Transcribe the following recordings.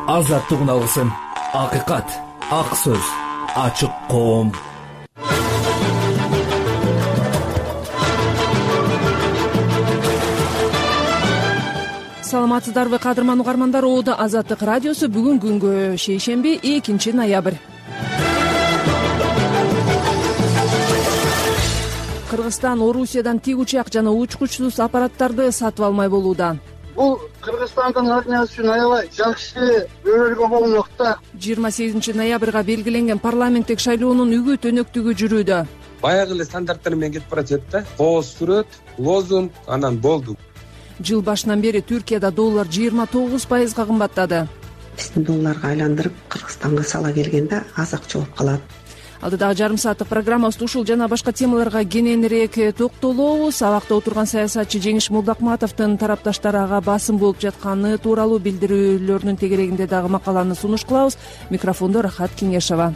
Азаттыгын алгысың. Акыйкат, ак сөз, ачык коом. Саламатсыздарбы кадырман угармандар, Оодо Азаттык радиосу бүгүн күнгө шейшемби 2-ноябрь. Кыргызстан Орусиядан тигучак жана учкучсуз аппараттарды сатып алмай болууда. Бул Кыргызстандын армиясы үчүн аябай жакшы өргө болмок да. 28 ноябрга белгиленген парламенттик шайлоонун үгүт өнөктүгү жүрүүдө. Баягы эле стандарттар менен кетип баратат да. Кооз сүрөт, лозунг, анан болду. Жыл башынан бери Түркияда доллар 29% кымбаттады. Биздин долларга айландырып Кыргызстанга сала келгенде аз акча болуп калат. Алдыдагы жарым сааттык программабызда ушул жана башка темаларга кененирээк токтолобуз. Абакта отурган саясатчы Жеңиш Молдокматовдун тарапташтары ага басым болуп жатканы тууралуу билдирүүлөрүнүн тегерегинде дагы макаланы сунуш кылабыз. Микрофондо Рахат Кеңешова.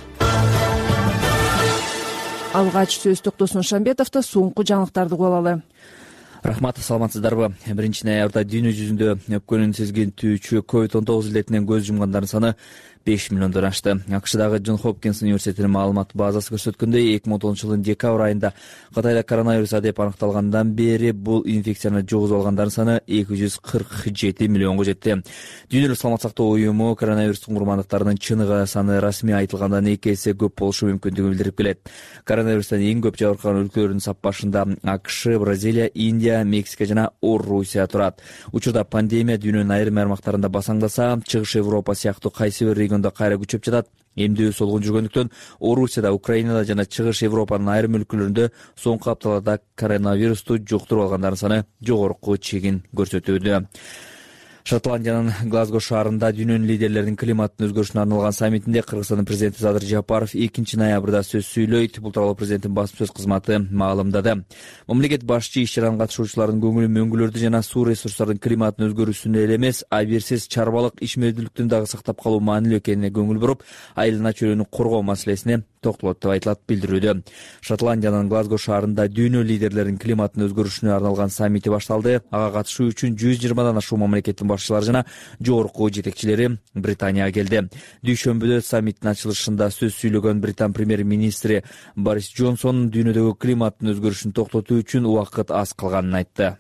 Алгач сөз Токтосун Шамбетовдо, соңку жаңылыктарды угуп алалы. Рахмат, саламатсыздарбы? 1-ноябрда дүйнө жүзүндө өпкөнүн сезгентүүчү COVID-19 илетинен көз жумгандардын саны 5 миллиондон ашты. АКШдагы Джон Хопкинс университетинин маалымат базасы көрсөткөндөй, 2010 жылдын декабрь айында Кытайда коронавирус деп аныкталгандан бери бул инфекцияны жугузуп алгандардын саны 247 миллионго жетти. Дүйнөлүк саламат сактоо уюму коронавирустун курмандыктарынын чыныгы саны расмий айтылгандан 2 эсе көп болушу мүмкүндүгүн билдирип келет. Коронавирустан эң көп жабыркаган өлкөлөрдүн саппашында АКШ, Бразилия, Индия, Мексика жана Орусия турат. Учурда пандемия дүйнөнүн айрым аймактарында басаңдаса, Чыгыш Европа сыяктуу кайсы бир региондо кайра күчөп жатат. Эмдөө солгун жүргөндүктөн Орусияда, Украинада жана Чыгыш Европанын айрым өлкөлөрүндө соңку апталарда коронавирусту жуктуруп алгандардын саны жогорку чегин көрсөтүүдө. Шотландиянын Глазго шаарында дүйнөнүн лидерлеринин климаттын өзгөрүшүнө арналган саммитинде Кыргызстандын президенти Садыр Жапаров 2-ноябрда сөз сүйлөйт. Бул тууралуу президенттин басма сөз кызматы маалымдады. Мамлекет башчы иш-чаранын катышуучулардын көңүлүн мөңгүлөрдү жана суу ресурстарынын климаттын өзгөрүүсүнө эле эмес, абийирсиз чарбалык ишмердүүлүктүн дагы сактап калуу маанилүү экенине көңүл буруп, айылына чөйрөнү коргоо маселесине токтолот деп айтылат билдирүүдө. Шотландиянын Глазго шаарында дүйнө лидерлеринин климаттын өзгөрүшүнө арналган саммити башталды. Ага катышуу үчүн 120дан ашуун мамлекеттин башчылары жана жогорку жетекчилери Британияга келди. Дүйшөмбүдө саммиттин ачылышында сөз сүйлөгөн Британ премьер-министри Борис Джонсон дүйнөдөгү климаттын өзгөрүшүн токтотуу үчүн убакыт аз калганын айтты.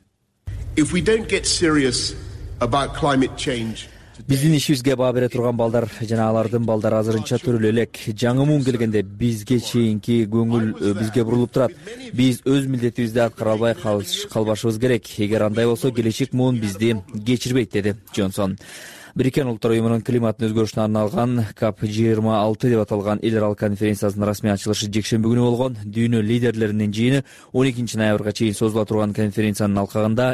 Биздин ишибизге баа бере турган балдар жана алардын балдары азырынча төрөлө элек. Жаңы муун келгенде бизге чейинки көңүл бизге бурулуп турат. Биз өз милдетибизди аткара албай калбашыбыз керек. Эгер андай болсо, келечек муун бизди кечирбейт, деди Джонсон. Бириккен Улуттар уюмунун климаттын өзгөрүшүнө арналган COP26 деп аталган эл аралык конференциясынын расмий ачылышы жекшемби күнү болгон. Дүйнө лидерлеринин жыйыны 12-ноябрга чейин созула турган конференциянын алкагында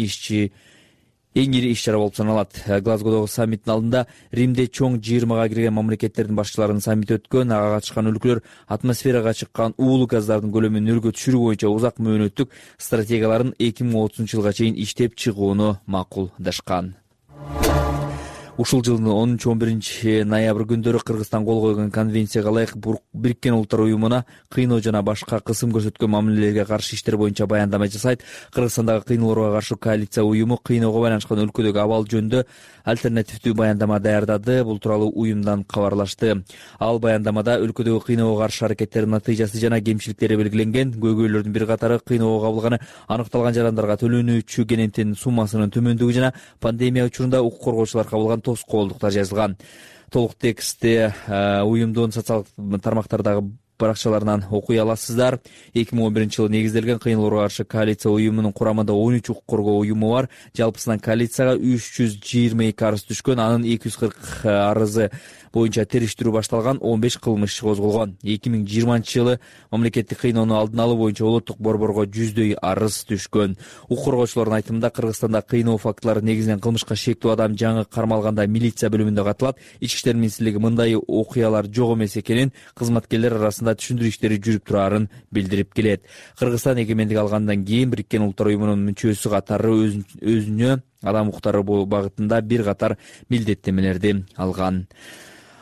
эң ири иш-чара болуп саналат. Глазгодогу саммиттин алдында Римде чоң 20га кирген мамлекеттердин башчыларынын саммити өткөн. Ага катышкан өлкөлөр атмосферага чыккан уулуу газдардын көлөмүн нөлгө түшүрүү боюнча узак мөөнөттүк стратегияларын 2030 жылга чейин иштеп чыгууну макулдашкан. Ушул жылдын 10-11 ноябрь күндөрү Кыргызстан кол койгон конвенцияга ылайык Бириккен Улуттар уюмуна кыйноо жана башка кысым көрсөткөн мамилелерге каршы иштер боюнча баяндама жасайт. Кыргызстандагы кыйноолорго каршы коалиция уюму кыйноого байланышкан өлкөдөгү абал жөнүндө альтернативдүү баяндама даярдады. Бул тууралуу уюмдан кабарлашты. Ал баяндамада өлкөдөгү кыйноого каршы аракеттердин натыйжасы жана кемчиликтери белгиленген. Көйгөйлөрдүн бир катары кыйноого кабылганы аныкталган жарандарга төлөнүүчү кененттин суммасынын төмөндүгү жана пандемия учурунда укук коргоочулар кабылган тоскоолдуктар жазылган. Толук текстти уюмдун социалдык тармактардагы баракчаларынан окуй аласыздар. 2011-жылы негизделген кыйноолорго каршы коалиция уюмунун курамында 13 укук коргоо уюму бар. Жалпысынан коалицияга 322 арыз түшкөн, анын 240 арызы боюнча териштирүү башталган, 15 кылмыш козголгон. 2020-жылы мамлекеттик кыйноону алдын алуу боюнча улуттук борборго 100дөй арыз түшкөн. Укук коргоочулардын айтымында Кыргызстанда кыйноо фактылары негизинен кылмышка шектүү адам жаңы кармалганда милиция бөлүмүндө катылат. Ички иштер министрлиги мындай окуялар жок эмес экенин, кызматкерлер арасында түшүндүрүү иштери жүрүп турарын билдирип келет. Кыргызстан эгемендик алгандан кийин Бириккен Улуттар уюмунун мүчөсү катары өзүнө адам укуктары багытында бир катар милдеттенмелерди алган.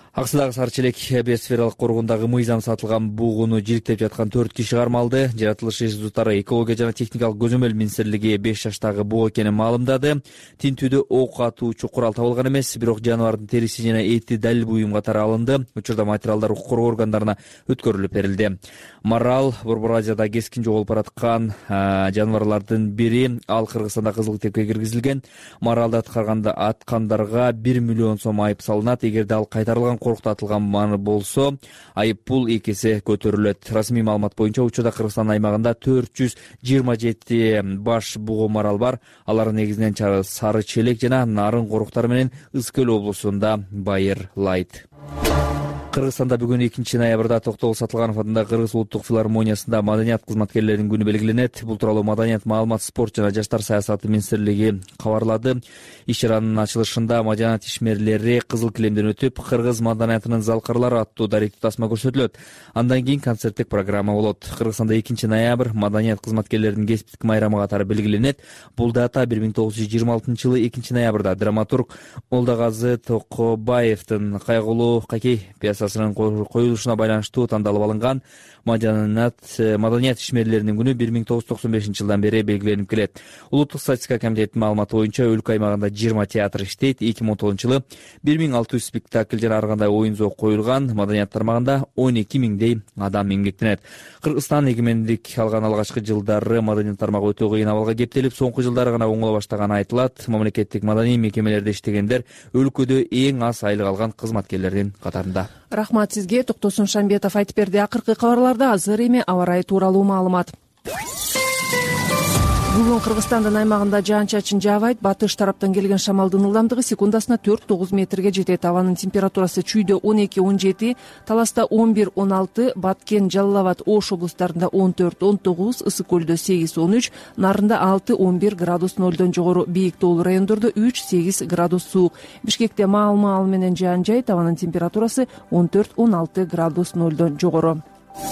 Аксыдагы Сары Челек биосфералык коргондагы мыйзам сатылган бугуну жириктеп жаткан 4 киши кармалды. Жаратылыш институттары экология жана техникалык көзөмөл министрлиги 5 жаштагы буг экенин маалымдады. Тинтүүдө ок атуучу курал табылган эмес, бирок жаныбардын териси жана эти далил буюм катары алынды. Учурда материалдар укук коргоо органдарына өткөрүлүп берилди. Марал Борбор Азияда кескин жоголуп бараткан жаныбарлардын бири. Ал Кыргызстанда кызыл китепке киргизилген. Маралды аткандарга 1 миллион сом айып салынат. Эгерде ал кайтарылган коруктатылган болсо, айып пул 2 эсе көтөрүлөт. Расмий маалымат боюнча учурда Кыргызстан аймагында 427 баш бугу марал бар. Алар негизинен Сары Челек жана Нарын коруктары менен Ысык Көл облусунда байырлайт. Кыргызстанда бүгүн 2-ноябрда Токтогул Сатылганов атындагы Кыргыз улуттук филармониясында маданият кызматкерлеринин күнү белгиленет. Бул тууралуу Маданият, маалымат, спорт жана жаштар саясаты министрлиги кабарлады. Иш-чаранын ачылышында маданият ишмерлери кызыл килемден өтүп, Кыргыз маданиятынын залкырлары аттуу даректүү тасма көрсөтүлөт. Андан кийин концерттик программа болот. Кыргызстанда 2-ноябрь маданият кызматкерлеринин кесиптик майрамы катары белгиленет. Бул дата 1926-жылы 2-ноябрда драматург Молдагазы Токобаевдин кайгылуу Какей пьесасынын коюлушуна байланыштуу тандалып алынган. Маданият ишмерлеринин күнү 1995-жылдан бери белгиленип келет. Улуттук статистика комитетинин маалыматы боюнча өлкө аймагында 20 театр иштейт. 2010-жылы 1600 спектакль жана ар кандай оюн зоок коюлган. Маданият тармагында 12 миңдей адам эмгектенет. Кыргызстан эгемендик алган алгачкы жылдары маданият тармагы өтө кыйын абалга кептелип, соңку жылдары гана оңоло баштаганы айтылат. Мамлекеттик маданий мекемелерде иштегендер өлкөдө эң аз айлык алган кызматкерлердин катарында. Рахмат сизге. Токтосун Шамбетов айтып берди. Акыркы кабарларда азыр эми аба ырайы тууралуу маалымат. Бүгүн Кыргызстандын аймагында жаан-чачын жаабайт. Батыш тараптан келген шамалдын ылдамдыгы секундасына 4-9 метрге жетет. Абанын температурасы чүйдө 12-17, Таласта 11-16, Баткен, Жалал Абад, Ош облустарында 14-19, Ысык Көлдө 8-13, Нарында 6-11 градус нолдон жогору, бийик тоолуу райондордо 3-8 градус суук. Бишкекте маал менен жаан жайт. Абанын температурасы 14-16 градус нолдон жогору.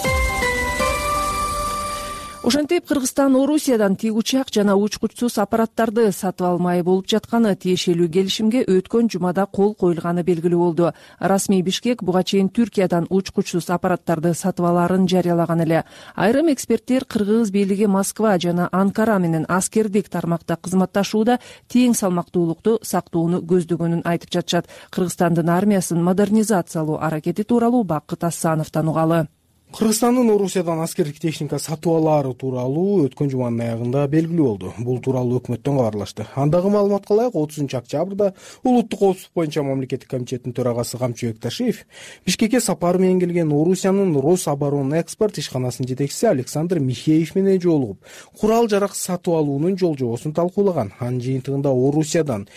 Ошентип Кыргызстан Орусиядан тик учак жана учкучсуз аппараттарды сатып алмай болуп жатканы тиешелүү келишимге өткөн жумада кол коюлганы белгилүү болду. Расмий Бишкек буга чейин Түркиядан учкучсуз аппараттарды сатып аларын жарыялаган эле. Айрым эксперттер Кыргыз бийлиги Москва жана Анкара менен аскердик тармакта кызматташууда тең салмактуулукту сактоону көздөгөнүн айтып жатышат. Кыргызстандын армиясын модернизациялоо аракети тууралуу Бакыт Асановдон угалы. Кыргызстандын Орусиядан аскердик техника сатып алаары тууралуу өткөн жуманын аягында белгилүү болду. Бул тууралуу өкмөттөн кабарлашты. Андагы маалыматка ылайык 30-октябрда улуттук коопсуздук боюнча мамлекеттик комитеттин төрагасы Камчыбек Ташиев Бишкекке сапары менен келген Орусиянын Рособоронэкспорт ишканасынын жетекчиси Александр Михеев менен жолугуп, курал жарак сатып алуунун жол-жобосун талкуулаган. Анын жыйынтыгында Орусиядан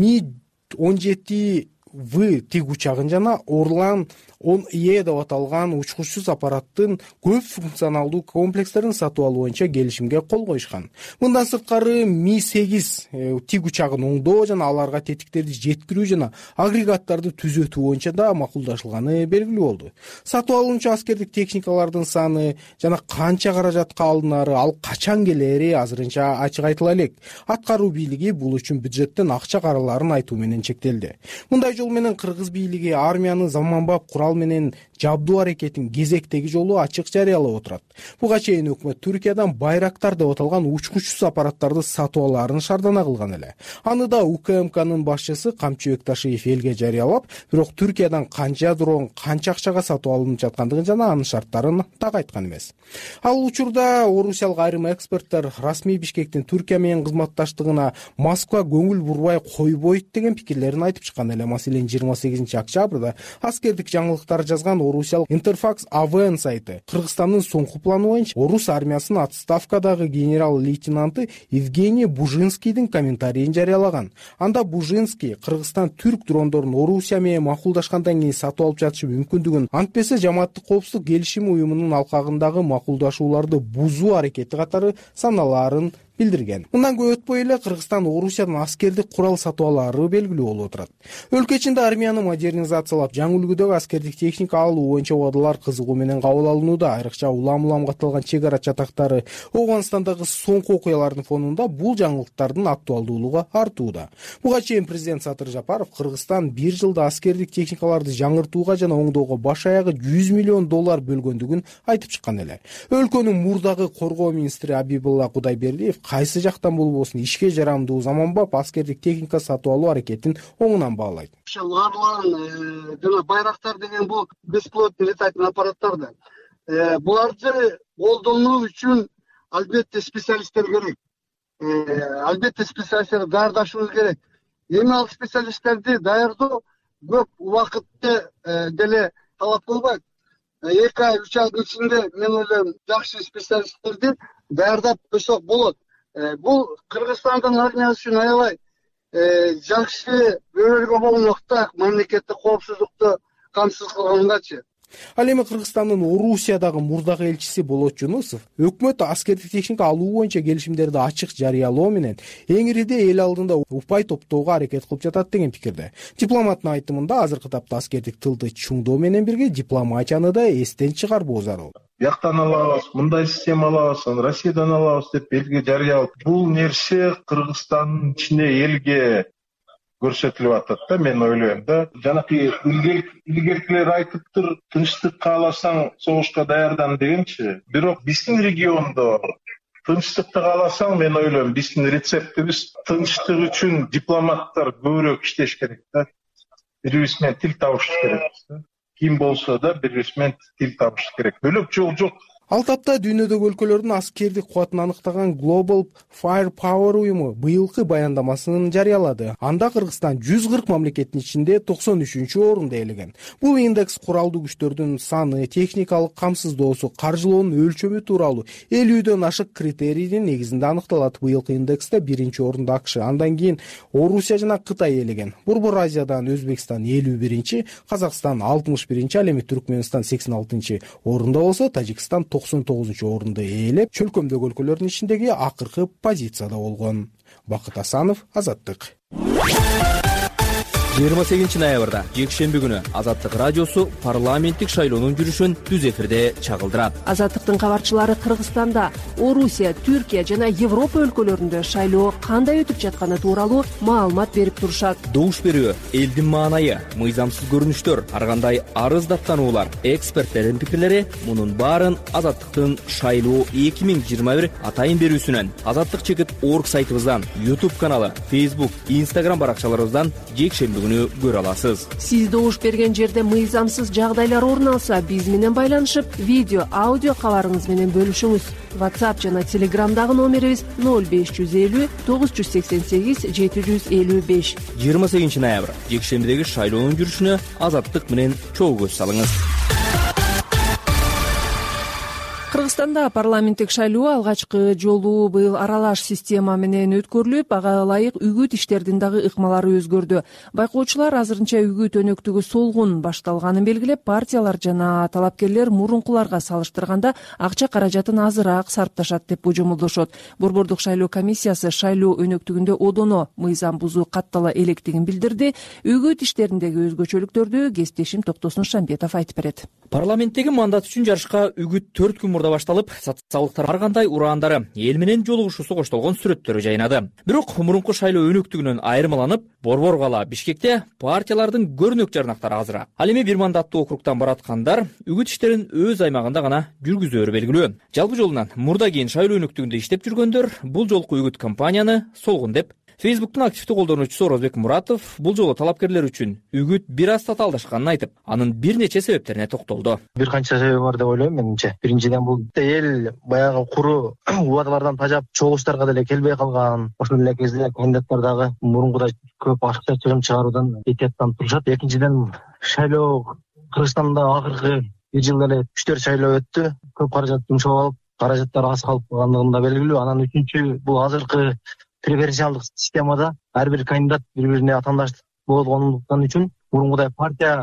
Ми-17В тик учагын жана Орлан 10Е деп аталган учкучсуз аппараттын көп функционалдуу комплекстерин сатып алуу боюнча келишимге кол коюшкан. Мындан сырткары Ми-8 тик учагын оңдоо жана аларга тетиктерди жеткирүү жана агрегаттарды түзөтүү боюнча да макулдашылганы белгилүү болду. Сатып алуучу аскердик техникалардын саны жана канча каражатка алынары, ал качан келери азырынча ачык айтыла элек. Аткаруу бийлиги бул үчүн бюджеттен акча караларын айтуу менен чектелди. Мындай жол менен Кыргыз бийлиги армиянын заманбап курал менен жабдуу аракетин кезектеги жолу ачык жарыялап отурат. Буга чейин өкмөт Түркиядан Байрактар деп аталган учкучсуз аппараттарды сатып алаарын шаардана кылган эле. Аны да УКМКнын башчысы Камчыбек Ташиев элге жарыялап, бирок Түркиядан канча дрон, канча акчага сатып алынып жаткандыгын жана анын шарттарын так айткан эмес. Ал учурда орусиялык айрым эксперттер расмий Бишкектин Түркия менен кызматташтыгына Москва көңүл бурбай койбойт деген пикирлерин айтып чыккан эле. Маселен 28-октябрда аскердик жаңылыктар жазган орусиялык Интерфакс АВН сайты Кыргызстандын соңку планы боюнча орус армиясынын отставкадагы генерал-лейтенанты Евгений Бужинскийдин комментарийин жарыялаган. Анда Бужинский Кыргызстан түрк дрондорун Орусия менен макулдашкандан кийин сатып алып жатышы мүмкүндүгүн, антпесе жамааттык коопсуздук келишими уюмунун алкагындагы макулдашууларды бузуу аракети катары саналаарын билдирген. Мындан көп өтпөй эле Кыргызстан Орусиядан аскердик курал сатып алаары белгилүү болуп отурат. Өлкө ичинде армияны модернизациялап, жаңы үлгүдөгү аскердик техника алуу боюнча убадалар кызыгуу менен кабыл алынууда. Айрыкча улам катталган чек ара чатактары, Афганистандагы соңку окуялардын фонунда бул жаңылыктардын актуалдуулугу артууда. Буга чейин президент Садыр Жапаров Кыргызстан бир жылда аскердик техникаларды жаңыртууга жана оңдоого баш аягы $100 миллион бөлгөндүгүн айтып чыккан эле. Өлкөнүн мурдагы коргоо министри Абибулла Кудайбердиев кайсы жактан болбосун ишке жарамдуу заманбап аскердик техника сатып алуу аракетин оңунан баалайт. Жана байрактар деген бул бесплотный летательный аппараттарды. Буларды колдонуу үчүн албетте специалисттер керек. Албетте специалисттерди даярдашыбыз керек. Эми ал специалисттерди даярдоо көп убакытты деле талап кылбайт. 2 ай 3 айдын ичинде мен ойлойм жакшы специалисттерди даярдап койсок болот. Бул Кыргызстандын армиясы үчүн аябай жакшы өргө болгондо мамлекеттик коопсуздукту камсыз кылгангачы. Ал эми Кыргызстандын Орусиядагы мурдагы элчиси Болот Жунусов өкмөт аскердик техника алуу боюнча келишимдерди ачык жарыялоо менен эң ириде эл алдында упай топтоого аракет кылып жатат деген пикирде. Дипломаттын айтымында азыркы тапта аскердик тылды чуңдоо менен бирге дипломатияны да эстен чыгарбоо зарыл. Яктан алабыз, мындай система алабыз, Россиядан алабыз деп элге жарыялап, бул нерсе Кыргызстандын ичине элге көрсөтүлүп атат да, мен ойлойм да. Жанакы илгеркилер айтыптыр, тынчтык кааласаң согушка даярдан дегенчи. Бирок биздин региондо тынчтыкты кааласаң, мен ойлойм биздин рецептибиз тынчтык үчүн дипломаттар көбүрөөк иштеш керек да. Бирибиз менен тил табыш керек да. Ким болсо да бирибиз менен тил табыш керек. Бөлөк жол жок. Ал тапта дүйнөдөгү өлкөлөрдүн аскердик кубатын аныктаган Global Firepower уюму быйылкы баяндамасын жарыялады. Анда Кыргызстан 140 мамлекеттин ичинде 93-орунда ээлеген. Бул индекс куралдуу күчтөрдүн саны, техникалык камсыздоосу, каржылоонун өлчөмү тууралуу 50дөн ашык критерийдин негизинде аныкталат. Быйылкы индексте 1-орунда АКШ, андан кийин Орусия жана Кытай ээлеген. Борбор Азиядан Өзбекстан 51-чи, Казакстан 61-чи, ал эми Түркмөнстан 86-чы орунда болсо, Тажикстан 99-орунду ээлеп, чөлкөмдөгү өлкөлөрдүн ичиндеги акыркы позицияда болгон. Бакыт Асанов, Азаттык. 28 ноябрда жекшемби күнү Азаттык радиосу парламенттик шайлоонун жүрүшүн түз эфирде чагылдырат. Азаттыктын кабарчылары Кыргызстанда, Орусия, Түркия жана Европа өлкөлөрүндө шайлоо кандай өтүп жатканы тууралуу маалымат берип турушат. Добуш берүү, элдин маанайы, мыйзамсыз көрүнүштөр, ар кандай арыз даттануулар, эксперттердин пикирлери мунун баарын Азаттыктын шайлоо 2021 атайын берүүсүнөн, Азаттык.org сайтыбыздан, YouTube каналы, Facebook, Instagram баракчаларыбыздан жекшемби күнү көрө аласыз. Сиз добуш берген жерде мыйзамсыз жагдайлар орун алса, биз менен байланышып, видео, аудио кабарыңыз менен бөлүшүңүз. WhatsApp жана Telegramдагы номерибиз 0550 988 755. 28 ноябрь жекшембидеги шайлоонун жүрүшүнө Азаттык менен чогуу көз салыңыз. Кыргызстанда парламенттик шайлоо алгачкы жолу быйыл аралаш система менен өткөрүлүп, ага ылайык үгүт иштердин дагы ыкмалары өзгөрдү. Байкоочулар азырынча үгүт өнөктүгү солгун башталганын белгилеп, партиялар жана талапкерлер мурункуларга салыштырганда акча каражатын азыраак сарпташат деп божомолдошот. Борбордук шайлоо комиссиясы шайлоо өнөктүгүндө одоно мыйзам бузуу каттала электигин билдирди. Үгүт иштериндеги өзгөчөлүктөрдү кесиптешим Токтосун Шамбетов айтып берет. Парламенттеги мандат үчүн жарышка үгүт 4 күн мурда башталып, социалдыктар ар кандай ураандары, эл менен жолугушуусу коштолгон сүрөттөрү жайнады. Бирок мурунку шайлоо өнөктүгүнөн айырмаланып, Борбор кала Бишкекте партиялардын көрнөк жарнактары азыраак. Ал эми бир мандаттуу округтан бараткандар үгүт иштерин өз аймагында гана жүргүзөөрү белгилүү. Жалпы жолунан мурда кийин шайлоо өнөктүгүндө иштеп жүргөндөр бул жолку үгүт кампанияны солгун деп Facebook'тун активдүү колдонуучусу Орозбек Муратов бул жолу талапкерлер үчүн үгүт бир аз татаалдашканын айтып, анын бир нече себептерине токтолду. Бир канча себеби бар деп ойлойм менимче. Биринчиден, бул эл баягы куру убадалардан тажап чогулуштарга деле келбей калган. Ошол эле кезде кандидаттар дагы мурункудай көп акча чыгым чыгаруудан этияттанып турушат. Экинчиден, шайлоо Кыргызстанда акыркы бир жылда эле 3-4 шайлоо өттү. Көп каражат жумшап алып, каражаттар аз калып калгандыгы да белгилүү. Анан үчүнчү, бул азыркы преференциалдык системада ар бир кандидат бири-бирине атаандаш болгондуктан үчүн мурункудай партия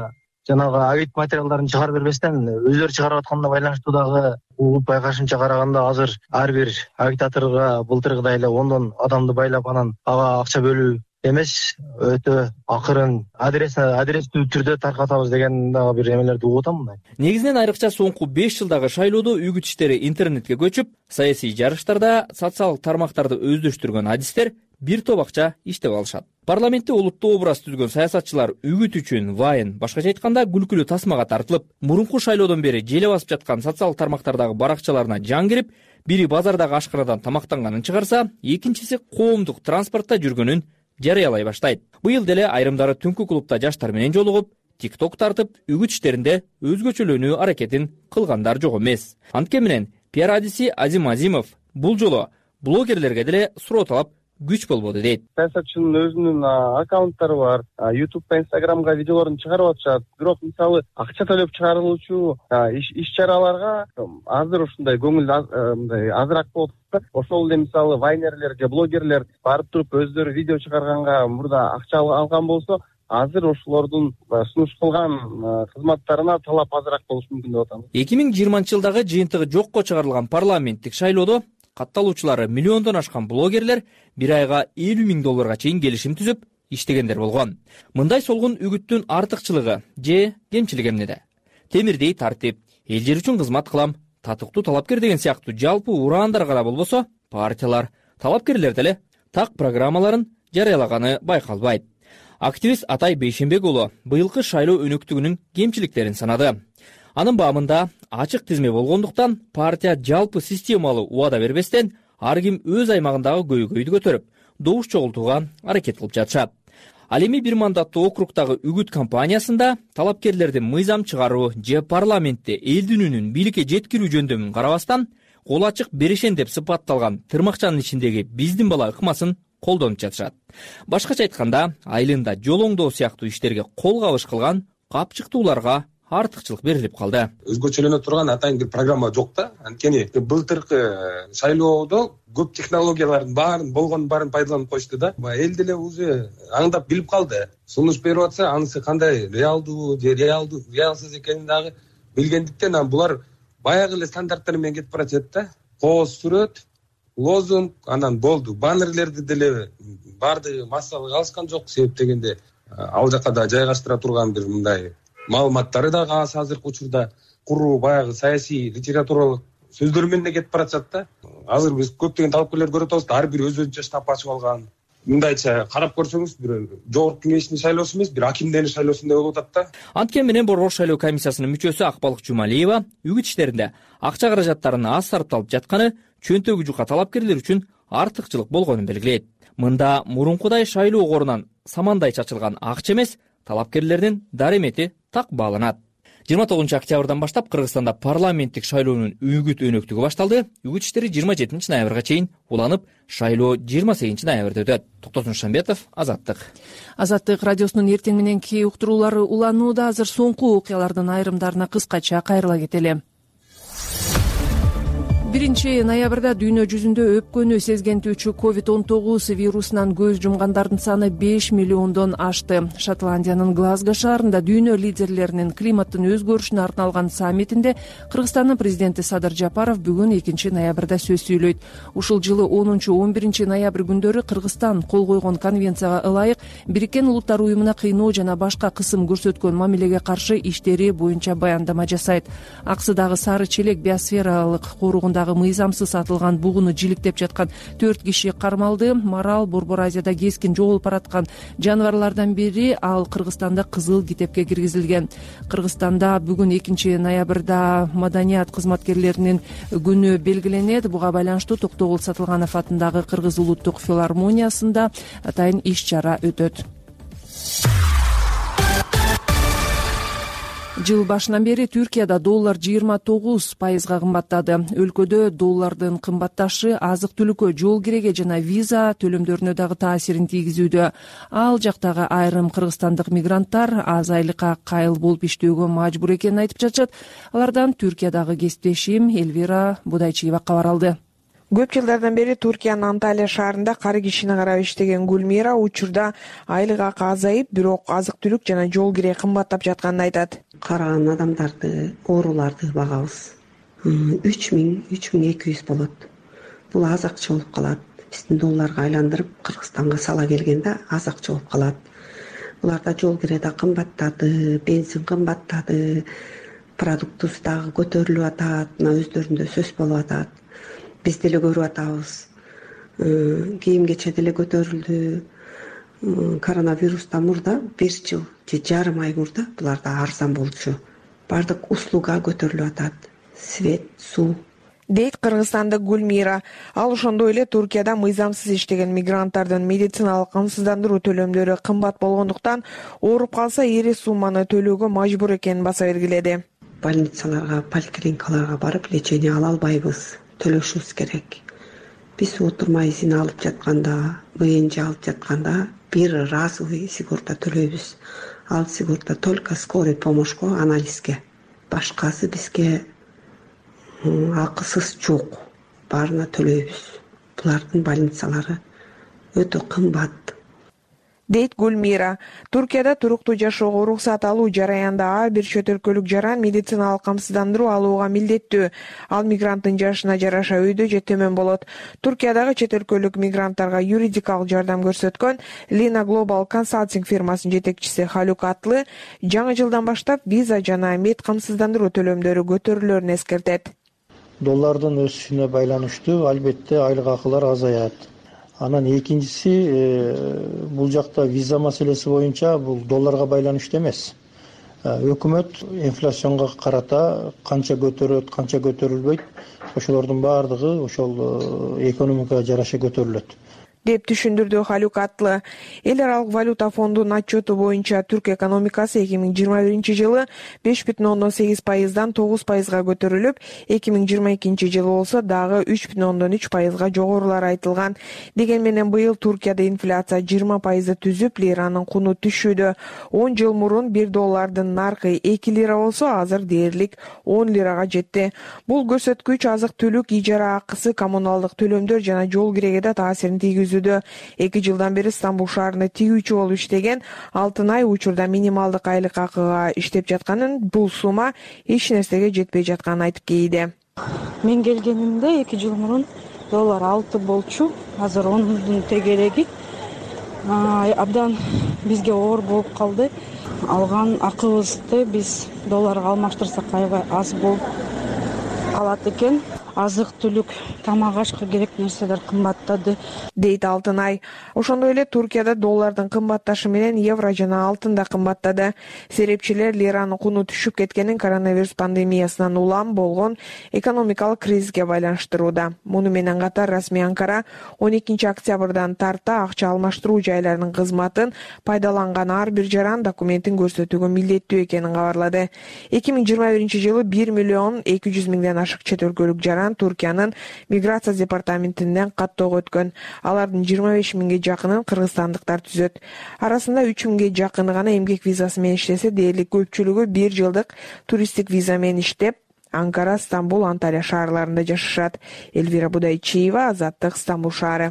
жанагы агит материалдарын чыгарып бербестен өздөрү чыгарып атканына байланыштуу дагы угуп байкашымча караганда азыр ар бир агитаторго былтыргыдай эле 10 адамды байлап анан ага акча бөлүү эмес, өтө акырын адрестүү түрдө таркатабыз деген дагы бир эмелерди угуп атам мындай. Негизинен айрыкча соңку 5 жылдагы шайлоодо үгүт иштери интернетке көчүп, саясий жарыштарда социалдык тармактарды өздөштүргөн адистер бир топ акча иштеп алышат. Парламентте олуттуу образ түзгөн саясатчылар үгүт үчүн вайын, башкача айтканда күлкүлүү тасмага тартылып, мурунку шайлоодон бери желе басып жаткан социалдык тармактардагы баракчаларына жан кирип, бири базардагы ашканадан тамактанганын чыгарса, экинчиси коомдук транспортто жүргөнүн жарыялай баштайт. Быйыл деле айрымдары түнкү клубда жаштар менен жолугуп, TikTok тартып, үгүт иштеринде өзгөчөлөнүү аракетин кылгандар жок эмес. Анткени менен пиар адиси Азим Азимов бул жолу блогерлерге деле суроо талап күч болбоду дейт. Саясатчынын өзүнүн аккаунттары бар, YouTube'да, Instagram'га видеолорун чыгарып атышат. Бирок мисалы акча төлөп чыгарылуучу иш-чараларга азыр ушундай көңүл азыраак болуп атат. Ошол эле мисалы вайнерлер же блогерлер барып туруп өздөрү видео чыгарганга мурда акча алган болсо, азыр ошолордун сунуш кылган кызматтарына талап азыраак болушу мүмкүн деп атам. 2020-жылдагы жыйынтыгы жокко чыгарылган парламенттик шайлоодо катталуучулары миллиондон ашкан блогерлер бир айга $50,000 чейин келишим түзүп иштегендер болгон. Мындай солгун үгүттүн артыкчылыгы же кемчилиги эмнеде? Темирдей тартип, эл жер үчүн кызмат кылам, татыктуу талапкер деген сыяктуу жалпы ураандар гана болбосо, партиялар, талапкерлер деле так программаларын жарыялаганы байкалбайт. Активист Атай Бейшенбек уулу быйылкы шайлоо өнөктүгүнүн кемчиликтерин санады. Анын баамында ачык тизме болгондуктан партия жалпы системалуу убада бербестен ар ким өз аймагындагы көйгөйдү көтөрүп, добуш чогултууга аракет кылып жатышат. Ал эми бир мандаттуу округдагы үгүт кампаниясында талапкерлердин мыйзам чыгаруу же парламентте элдин үнүн бийликке жеткирүү жөндөмүн карабастан, кол ачык берешен деп сыпатталган тырмакчанын ичиндеги биздин бала ыкмасын колдонуп жатышат. Башкача айтканда, айылында жол оңдоо сыяктуу иштерге кол кабыш кылган капчыктууларга артыкчылык берилип калды. Өзгөчөлөнө турган атайын бир программа жок да. Анткени былтыркы шайлоодо көп технологиялардын баарын пайдаланып коюшту да. Эл деле уже аңдап билип калды. Сунуш берип атса, анысы кандай реалдуу же реалсыз экенин дагы билгендиктен, булар баягы эле стандарттар менен кетип баратат да. Кооз сүрөт, лозунг, анан болду. Баннерлерди деле баардыгы массалык алышкан жок, себеп дегенде ал жака да жайгаштыра турган бир мындай маалыматтары дагы аз азыркы учурда куруу баягы саясий литературалык сөздөр менен кетип баратат да. Азыр биз көптөгөн талапкерлер көрүп атабыз, ар бир өзүнчө штаб ачып алган. Мындайча карап көрсөңүз, бир жогорку кеңештин шайлоосу эмес, бир акимдердин шайлоосундай болуп атат да. Анткени менен Борбор шайлоо комиссиясынын мүчөсү Акбалык Жумалиева үгүт иштеринде акча каражаттарынын аз сарпталып жатканы чөнтөгү жука талапкерлер үчүн артыкчылык болгонун белгилейт. Мында мурункудай шайлоо корунан самандай чачылган акча эмес, талапкерлердин даремети так бааланат. 29-октябрдан баштап Кыргызстанда парламенттик шайлоонун үгүт өнөктүгү башталды. Үгүт иштери 27-ноябрга чейин уланып, шайлоо 28-ноябрда өтөт. Токтосун Шамбетов, Азаттык. Азаттык радиосунун эртең мененки уктуруулары уланууда. Азыр соңку окуялардын айрымдарына кыскача кайрыла кетели. 1-ноябрда дүйнө жүзүндө өпкөнү сезгентүүчү COVID-19 вирусунан көз жумгандардын саны 5 миллиондон ашты. Шотландиянын Глазго шаарында дүйнө лидерлеринин климаттын өзгөрүшүнө арналган саммитинде Кыргызстандын президенти Садыр Жапаров бүгүн 2-ноябрда сөз сүйлөйт. Ушул жылы 10-11 ноябрь күндөрү Кыргызстан кол койгон конвенцияга ылайык Бириккен Улуттар уюмуна кыйноо жана башка кысым көрсөткөн мамилеге каршы иштери боюнча баяндама жасайт. Аксыдагы Сары Челек биосфералык коругундагы мыйзамсыз атылган бугуну жиликтеп жаткан 4 киши кармалды. Марал Борбор Азияда кескин жоголуп бараткан жаныбарлардан бири, ал Кыргызстанда кызыл китепке киргизилген. Кыргызстанда бүгүн 2-ноябрда маданият кызматкерлеринин күнү белгиленет. Буга байланыштуу Токтогул Сатылганов атындагы Кыргыз улуттук филармониясында атайын иш-чара өтөт. Жыл башынан бери Түркияда доллар 29% кымбаттады. Өлкөдө доллардын кымбатташы азык-түлүккө, жол киреге жана виза төлөмдөрүнө дагы таасирин тийгизүүдө. Ал жактагы айрым кыргызстандык мигранттар аз айлыкка кайыл болуп иштөөгө мажбур экенин айтып жатышат. Алардан Түркиядагы кесиптешим Элвира Будайчиева кабар алды. Көп жылдардан бери Туркиянын Анталия шаарында кары кишини карап иштеген Гүлмира учурда айлык акы азайып, бирок азык-түлүк жана жол кире кымбаттап жатканын айтат. Караган адамдарды, ооруларды багабыз 3200 болот. Бул аз акча болуп калат. Биздин долларга айландырып Кыргызстанга сала келгенде аз акча болуп калат. Буларда жол кире да кымбаттады, бензин кымбаттады, продуктубуз дагы көтөрүлүп атат, мына өздөрүндө сөз болуп атат. Биз деле көрүп атабыз. Кийим кече деле көтөрүлдү. Коронавирустан мурда 1 жыл же жарым ай мурда буларда арзан болчу. Бардык услуга көтөрүлүп атат. Свет, суу. Дейт кыргызстандык Гүлмира. Ал ошондой эле Туркияда мыйзамсыз иштеген мигранттардын медициналык камсыздандыруу төлөмдөрү кымбат болгондуктан ооруп калса ири сумманы төлөөгө мажбур экенин баса бергиледи. Больницаларга, поликлиникаларга барып лечение ала албайбыз. Төлөшүбүз керек. Биз отурма изин алып жатканда, ВНЖ алып жатканда бир разовый сигорта төлөйбүз. Ал сигорта только скорый помощько, анализге. Башкасы бизге акысыз жок. Баарына төлөйбүз. Булардын больницалары өтө кымбат. Дейт Гүлмира. Туркияда туруктуу жашоого уруксат алуу жараянда ар бир чөт өлкөлүк жаран медициналык камсыздандыруу алууга милдеттүү. Ал мигранттын жашына жараша өйдө же төмөн болот. Туркиядагы чет өлкөлүк мигранттарга юридикалык жардам көрсөткөн Lina Global Consulting фирмасынын жетекчиси Халук Атлы жаңы жылдан баштап виза жана мед камсыздандыруу төлөмдөрү көтөрүлөрүн эскертет. Доллардын өсүшүнө байланыштуу албетте айлык акылар азаят. Анан экинчиси, бул жакта виза маселеси боюнча бул долларга байланыштуу эмес. Өкмөт инфляцияга карата канча көтөрөт, канча көтөрүлбөйт, ошолордун баардыгы ошол экономикага жараша көтөрүлөт деп түшүндүрдү Халук Атлы. Эл аралык валюта фондунун отчету боюнча түрк экономикасы 2021-жылы 5,8%дан 9%га көтөрүлүп, 2022-жылы болсо дагы 3,3%га жогорулар айтылган. Деген менен быйыл Туркияда инфляция 20% түзүп, лиранын куну түшүүдө. 10 жыл мурун 1 доллардын наркы 2 лира болсо, азыр дээрлик 10 лирага жетти. Бул көрсөткүч азык-түлүк, ижара акысы, коммуналдык төлөмдөр жана жол киреге да таасирин тийгизүүдө. 2 жылдан бери Стамбул шаарында тигүүчү болуп иштеген Алтынай учурда минималдык айлык акыга иштеп жатканын, бул сумма эч нерсеге жетпей жатканын айтып кейди. Мен келгенимде 2 жыл мурун доллар 6 болчу, азыр 10дун тегереги. Абдан бизге оор болуп калды. Алган акыбызды биз долларга алмаштырсак аябай аз болуп калат экен. Азык-түлүк, тамак-ашка керек нерселер кымбаттады, дейт Алтынай. Ошондой эле Туркияда доллардын кымбатташы менен евро жана алтын да кымбаттады. Серепчилер лиранын куну түшүп кеткенин коронавирус пандемиясынан улам болгон экономикалык кризиске байланыштырууда. Муну менен катар расмий Анкара 12 октябрдан тарта акча алмаштыруу жайларынын кызматын пайдаланган ар бир жаран документин көрсөтүүгө милдеттүү экенин кабарлады. 2021-жылы 1,200,000 ашык чет өлкөлүк жаран Туркиянын миграция департаментинен каттоого өткөн. Алардын 25,000ге жакынын кыргызстандыктар түзөт. Арасында 3,000ге жакыны гана эмгек визасы менен иштесе, дээрлик көпчүлүгү 1 жылдык туристтик виза менен иштеп, Анкара, Стамбул, Анталия шаарларында жашашат. Элвира Будайчиева, Азаттык, Стамбул шаары.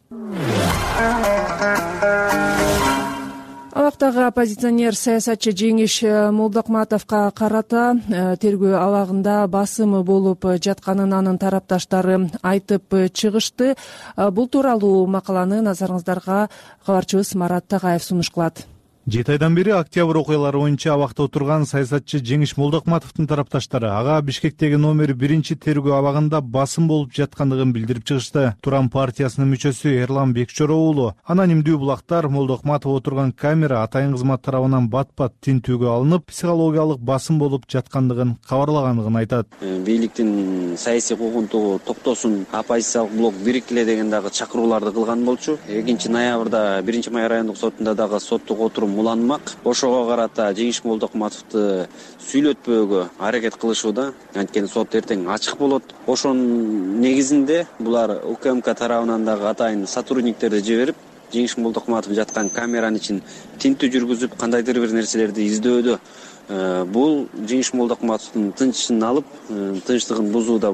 Абактагы оппозиционер саясатчы Жеңиш Молдокматовго карата тергөө абагында басымы болуп жатканын анын тарапташтары айтып чыгышты. Бул тууралуу макаланы назарыңыздарга кабарчыбыз Марат Тагаев сунуш кылат. 7 айдан бери октябрь окуялары боюнча абакта отурган саясатчы Жеңиш Молдокматовдун тарапташтары ага Бишкектеги номер 1 тергөө абагында басым болуп жаткандыгын билдирип чыгышты. Туран партиясынын мүчөсү Эрлан Бекчоро уулу анонимдүү булактар Молдокматов отурган камера атайын кызмат тарабынан бат-бат тинтүүгө алынып, психологиялык басым болуп жаткандыгын кабарлагандыгын айтат. Бийликтин саясий куугунтугу токтосун, оппозициялык блок бириктиле деген дагы чакырууларды кылган болчу. 2 ноябрда 1 май райондук сотунда дагы соттук отурум уланмак. Ошого карата Жеңиш Молдокматовду сүйлөтпөөгө аракет кылышууда. Анткени сот эртең ачык болот. Ошонун негизинде булар УКМК тарабынан дагы атайын сотрудниктерди жиберип, Жеңиш Молдокматов жаткан камеранын ичин тинтүү жүргүзүп, кандайдыр бир нерселерди издөдө. Бул Жеңиш Молдокматовдун тынчын алып, тынчтыгын бузууда булар.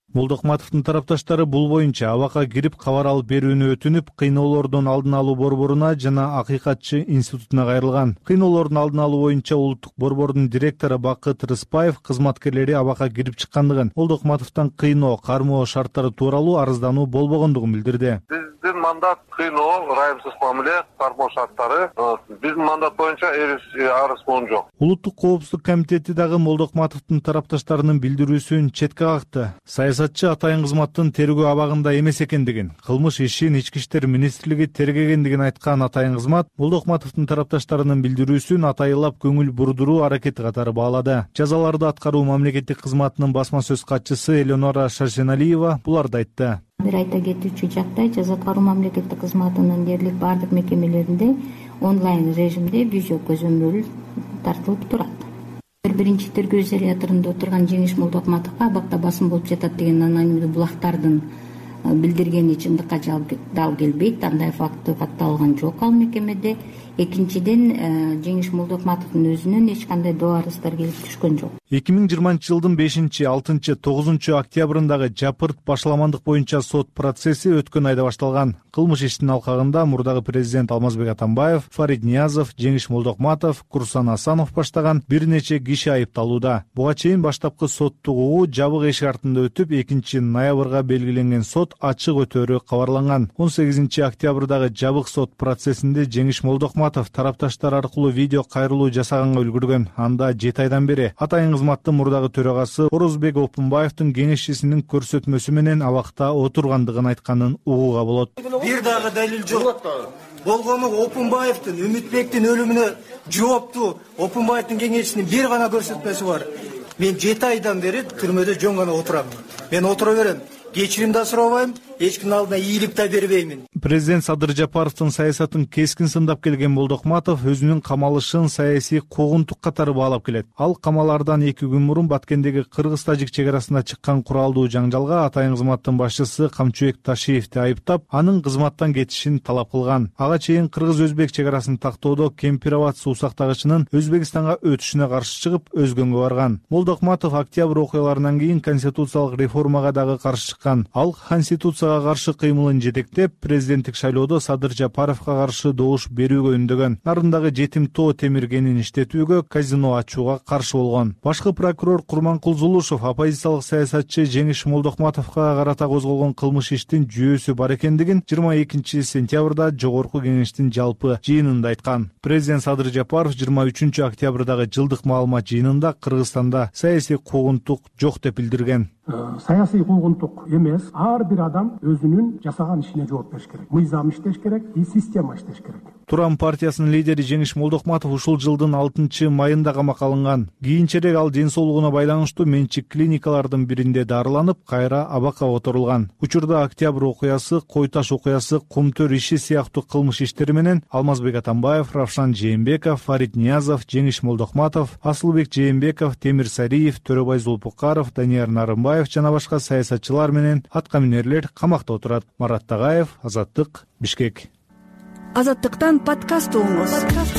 Молдокматовдун тарапташтары бул боюнча абакка кирип кабар алып берүүнү өтүнүп, кыйноолордун алдын алуу борборуна жана Акыйкатчы институтуна кайрылган. Кыйноолордун алдын алуу боюнча улуттук борбордун директору Бакыт Рыспаев кызматкерлери абакка кирип чыккандыгын, Молдокматовдон кыйноо, кармоо шарттары тууралуу арыздануу болбогондугун билдирди. Биздин мандат кыйноо, ырайымсыз мамиле, кармоо шарттары. Биздин мандат боюнча арыз болгон жок. Улуттук коопсуздук комитети дагы Молдокматовдун тарапташтарынын билдирүүсүн четке какты. Саясатчы атайын кызматтын тергөө абагында эмес экендигин, кылмыш ишин Ички иштер министрлиги тергегендигин айткан атайын кызмат Молдокматовдун тарапташтарынын билдирүүсүн атайылап көңүл бурдуруу аракети катары баалады. Жазаларды аткаруу мамлекеттик кызматынын басма сөз катчысы Элеонора Шарсеналиева буларды айтты. Бир айта кетүүчү жактай жаза аткаруу мамлекеттик кызматынын дээрлик бардык мекемелеринде онлайн режимде видео көзөмөл тартылып турат. Биринчи тергөө изоляторунда отурган Жеңиш Молдокматовго абакта басым болуп жатат деген анонимдүү булактардын билдиргени чындыкка дал келбейт. Андай факты катталган жок ал мекемеде. Экинчиден, Жеңиш Молдокматовдун өзүнөн эч кандай доо арыздар келип түшкөн жок. 2020-жылдын 5, 6, 9 октябрындагы жапырт башаламандык боюнча сот процесси өткөн айда башталган. Кылмыш иштин алкагында мурдагы президент Алмазбек Атамбаев, Фарид Ниязов, Жеңиш Молдокматов, Курсан Асанов баштаган бир нече киши айыпталууда. Буга чейин баштапкы соттук угуу жабык эшик артында өтүп, 2-ноябрга белгиленген сот ачык өтөөрү кабарланган. 18 октябрдагы жабык сот процессинде Жеңиш Молдокматов тарапташтар аркылуу видео кайрылуу жасаганга үлгүргөн. Анда 7 айдан бери атайын кызматтын мурдагы төрагасы Орозбек Опунбаевдин кеңешчисинин көрсөтмөсү менен абакта отургандыгын айтканын угууга болот. Бир дагы далил жок. Болгону Опунбаевдин, Үмүтбектин өлүмүнө жооптуу Опунбаевдин кеңешчисинин бир гана көрсөтмөсү бар. Мен 7 айдан бери түрмөдө жөн гана отурам. Мен отура берем. Кечирим да сурабайм, эч кимдин алдына ийгилик да бербеймин. Президент Садыр Жапаровдун саясатын кескин сындап келген Молдокматов өзүнүн камалышын саясий куугунтук катары баалап келет. Ал камалардан 2 күн мурун Баткендеги кыргыз-тажик чек арасында чыккан куралдуу жаңжалга атайын кызматтын башчысы Камчыбек Ташиевди айыптап, анын кызматтан кетишин талап кылган. Ага чейин кыргыз-өзбек чек арасын тактоодо Кемпироват суу сактагычынын Өзбекстанга өтүшүнө каршы чыгып, өзгөнгө барган. Молдокматов октябрь окуяларынан кийин конституциялык реформага дагы каршы чыккан. Ал конституцияга каршы кыймылын жетектеп, президенттик шайлоодо Садыр Жапаровго каршы добуш берүүгө үндөгөн. Нарындагы жетим тоо темиргенин иштетүүгө, казино ачууга каршы болгон. Башкы прокурор Курманкул Зулушев оппозициялык саясатчы Жеңиш Молдокматовго карата козголгон кылмыш иштин жүйөсү бар экендигин 22 сентябрда Жогорку кеңештин жалпы жыйынында айткан. Президент Садыр Жапаров 23 октябрдагы жылдык маалымат жыйынында Кыргызстанда саясий куугунтук жок деп билдирген. Саясий куугунтук эмес, ар бир адам өзүнүн жасаган ишине жооп бериш керек. Мыйзам иштеш керек, система иштеш керек. Турам партиясынын лидери Жеңиш Молдокматов ушул жылдын 6 майында камакка алынган. Кийинчерээк ал ден соолугуна байланыштуу менчик клиникалардын биринде дарыланып, кайра абакка отурулган. Учурда октябрь окуясы, Кой таш окуясы, Кумтөр иши сыяктуу кылмыш иштери менен Алмазбек Атамбаев, Равшан Жээнбеков, Фарид Ниязов, Жеңиш Молдокматов, Асылбек Жээнбеков, Темир Сариев, Төрөбай Зулпукаров, Данияр Нарымбаев жана башка саясатчылар менен аткаминерлер камакта отурат. Марат Тагаев, Азаттык, Бишкек. Азаттыктан подкаст угуңуз.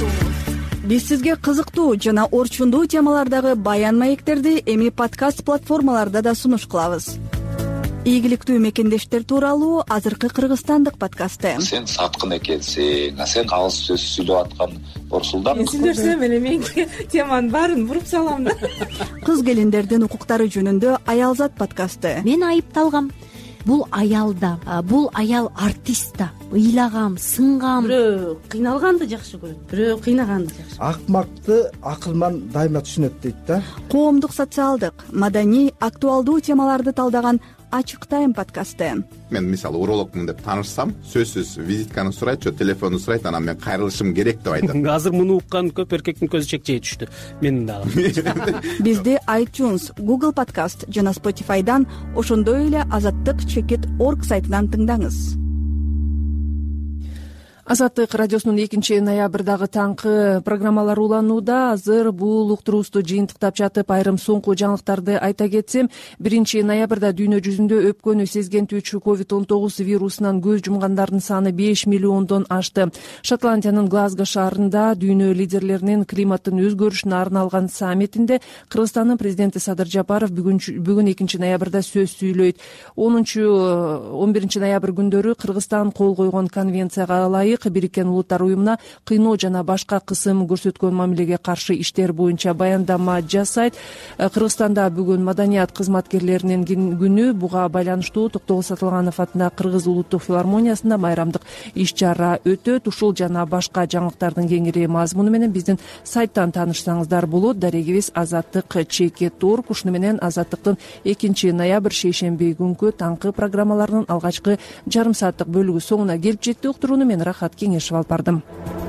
Биз сизге кызыктуу жана орчундуу темалардагы баян маектерди эми подкаст платформаларда да сунуш кылабыз. Ийгиликтүү мекендештер тууралуу азыркы кыргызстандык подкасты. Сен саткын экенсиң, сен калыс сөз сүйлөп аткан Орсулдан. Мен сүйлөсөм эле менин теманын баарын буруп салам да. Кыз келиндердин укуктары жөнүндө Аялзат подкасты. Мен айыпталгам. Бул аялда, бул аял артист да. Ыйлагам, сынгам. Бирөө кыйналганды жакшы көрөт, бирөө кыйнаганды жакшы. Акмакты акылман дайыма түшүнөт дейт да. Коомдук, социалдык, маданий, актуалдуу темаларды талдаган Ачык тайм подкасты. Мен мисалы урологмун деп таанышсам, сөзсүз визитканы сурайт, телефонду сурайт, анан мен кайрылышым керек деп айтат. Азыр муну уккан көп эркектин көзү чекчей түштү. Менин дагы. Бизди iTunes, Google Podcast жана Spotify'дан, ошондой эле Азаттык-org сайтынан тыңдаңыз. Азаттык радиосунун 2-ноябрдагы таңкы программалары уланууда. Азыр бул уктуруубузду жыйынтыктап жатып, айрым соңку жаңылыктарды айта кетсем, 1-ноябрда дүйнө жүзүндө өпкөнү сезгентүүчү COVID-19 вирусунан көз жумгандардын саны 5 миллиондон ашты. Шотландиянын Глазго шаарында дүйнө лидерлеринин климаттын өзгөрүшүнө арналган саммитинде Кыргызстандын президенти Садыр Жапаров бүгүн 2-ноябрда сөз сүйлөйт. 10-11 ноябрь күндөрү Кыргызстан кол койгон конвенцияга ылайык Бириккен Улуттар уюмуна кыйноо жана башка кысым көрсөткөн мамилеге каршы иштер боюнча баяндама жасайт. Кыргызстанда бүгүн маданият кызматкерлеринин күнү. Буга байланыштуу Токтогул Сатылганов атындагы Кыргыз улуттук филармониясында майрамдык иш-чара өтөт. Ушул жана башка жаңылыктардын кеңири мазмуну менен биздин сайттан таанышсаңыздар болот. Дарегибиз azattik.org. Ушуну менен Азаттыктын 2-ноябрь шейшемби күнкү таңкы программаларынын алгачкы жарым сааттык бөлүгү соңуна келип жетти. Уктурууну мен Рахат Кеңешев алып бардым.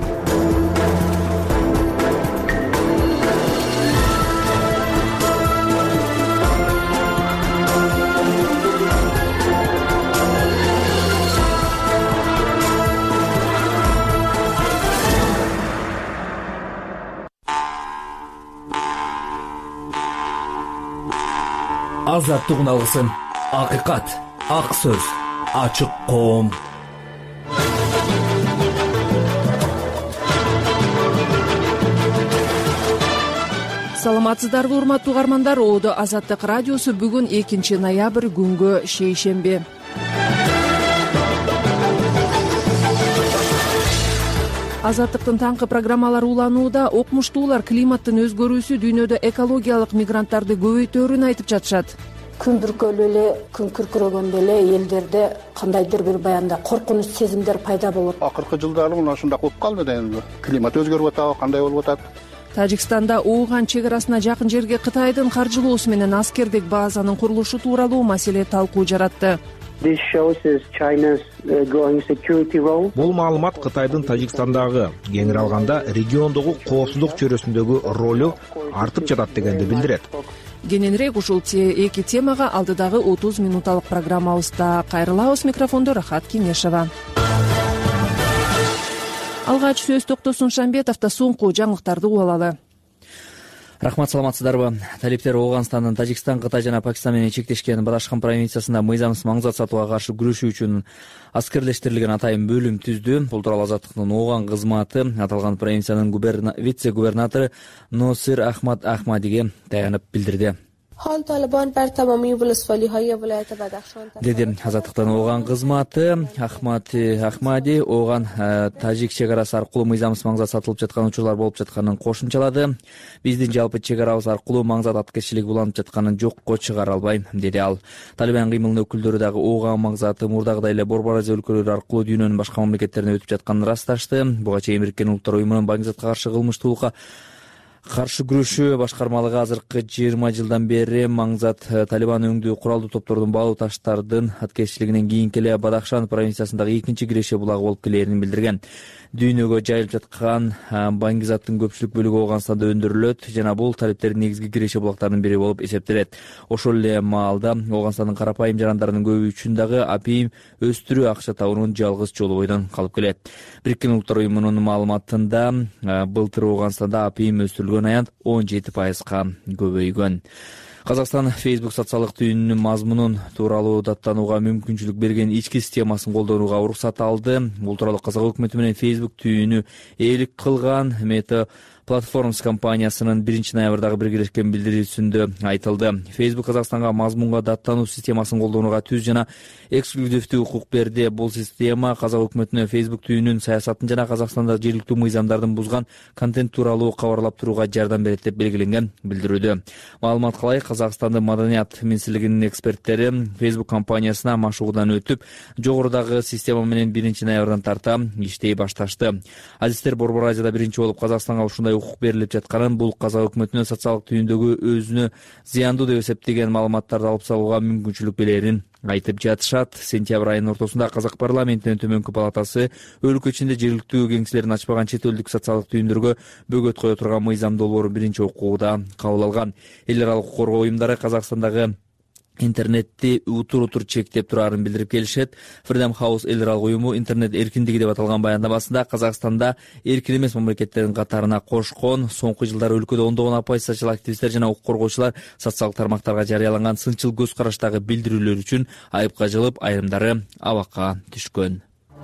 Азаттыгын алгысын. Акыйкат, ак сөз, ачык коом. Саламатсыздарбы, урматтуу угармандар? Оодо Азаттык радиосу бүгүн 2-ноябрь күнгө шейшемби. Азаттыктын таңкы программалары уланууда. Окумуштуулар климаттын өзгөрүүсү дүйнөдө экологиялык мигранттарды көбөйтөөрүн айтып жатышат. Күн бүркөлүү эле, күн күркүрөгөндө эле элдерде кандайдыр бир баягындай коркунуч сезимдер пайда болот. Акыркы жылдары мына ушундай болуп калды да эми. Климат өзгөрүп атабы, кандай болуп атат? Тажикстанда Ооган чек арасына жакын жерге Кытайдын каржылоосу менен аскердик базанын курулушу тууралуу маселе талкуу жаратты. Бул маалымат Кытайдын Тажикстандагы, кеңири алганда региондогу коопсуздук чөйрөсүндөгү ролу артып жатат дегенди билдирет. Кененирээк ушул эки темага алдыдагы 30 минуталык программабызда кайрылабыз. Микрофондо Рахат Кеңешева. Алгач сөз Токтосун Шамбетовдо соңку жаңылыктарды угулалы. Рахмат, саламатсыздарбы? Талиптер Ооганстандын Тажикстан, Кытай жана Пакистан менен чектешкен Бадашхан провинциясында мыйзамсыз маңзат сатууга каршы күрөшүү үчүн аскерлештирилген атайын бөлүм түздү. Бул тууралуу Азаттыктын Ооган кызматы аталган провинциянын вице-губернатору Носир Ахмад Ахмадиге таянып билдирди. Деди Азаттыктан Ооган кызматы. Ахмади Ооган тажик чек арасы аркылуу мыйзамсыз маңзат сатылып жаткан учурлар болуп жатканын кошумчалады. Биздин жалпы чек арабыз аркылуу маңзат аткерчилиги уланып жатканын жокко чыгара албайм, деди ал. Талибан кыймылынын өкүлдөрү дагы Ооган маңзаты мурдагыдай эле Борбор Азия өлкөлөрү аркылуу дүйнөнүн башка мамлекеттерине өтүп жатканын ырасташты. Буга чейин Бириккен Улуттар уюмунун маңзатка каршы кылмыштуулукка каршы күрөшүү башкармалыгы азыркы 20 жылдан бери маңзат Талибан өңдүү куралдуу топтордун баалуу таштардын аткерчилигинен кийинки эле Бадахшан провинциясындагы экинчи киреше булагы болуп келээрин билдирген. Дүйнөгө жайылып жаткан баңгизаттын көпчүлүк бөлүгү Ооганстанда өндүрүлөт жана бул талиптердин негизги киреше булактарынын бири болуп эсептелет. Ошол эле маалда Ооганстандын карапайым жарандарынын көбү үчүн дагы апийим өстүрүү акча табуунун жалгыз жолу бойдон калып келет. Бириккен Улуттар уюмунун маалыматында былтыр Ооганстанда апийим өстүрүлгөн аянт 17%га көбөйгөн. Казакстан Facebook социалдык түйүнүнүн мазмунун тууралуу даттанууга мүмкүнчүлүк берген ички системасын колдонууга уруксат алды. Бул тууралуу Казак өкмөтү менен Facebook түйүнү ээлик кылган Meta Platforms компаниясынын 1-ноябрдагы биргелешкен билдирүүсүндө айтылды. Facebook Казакстанга мазмунга даттануу системасын колдонууга түз жана эксклюзивдүү укук берди. Бул система Казак өкмөтүнө Facebook түйүнүн саясатын жана Казакстанда жергиликтүү мыйзамдардын бузган контент тууралуу кабарлап турууга жардам берет деп белгиленген билдирүүдө. Маалыматка ылайык, Казакстандын маданият министрлигинин эксперттери Facebook компаниясына машыгуудан өтүп, жогорудагы система менен 1-ноябрдан тарта иштей башташты. Азиздер, Борбор Азияда биринчи болуп Казакстанга ушундай укук берилип жатканын, бул Казак өкмөтүнө социалдык түйүндөгү өзүнө зыяндуу деп эсептеген маалыматтарды алып салууга мүмкүнчүлүк берерин айтып жатышат. Сентябрь айынын ортосунда Казак парламентинин төмөнкү палатасы өлкө ичинде жергиликтүү кеңселерин ачпаган чет элдик социалдык түйүндөргө бөгөт кое турган мыйзам долбоорун биринчи окууда кабыл алган. Эл аралык укук коргоо уюмдары Казакстандагы интернетти утур чектеп турарын билдирип келишет. Freedom House эл аралык уюму интернет эркиндиги деп аталган баяндамасында Казакстанда эркин эмес мамлекеттердин катарына кошкон, соңку жылдары өлкөдө ондогон оппозициячыл активисттер жана укук коргоочулар социалдык тармактарга жарыяланган сынчыл көз караштагы билдирүүлөр үчүн айыпка жылып, айрымдары абакка түшкөн.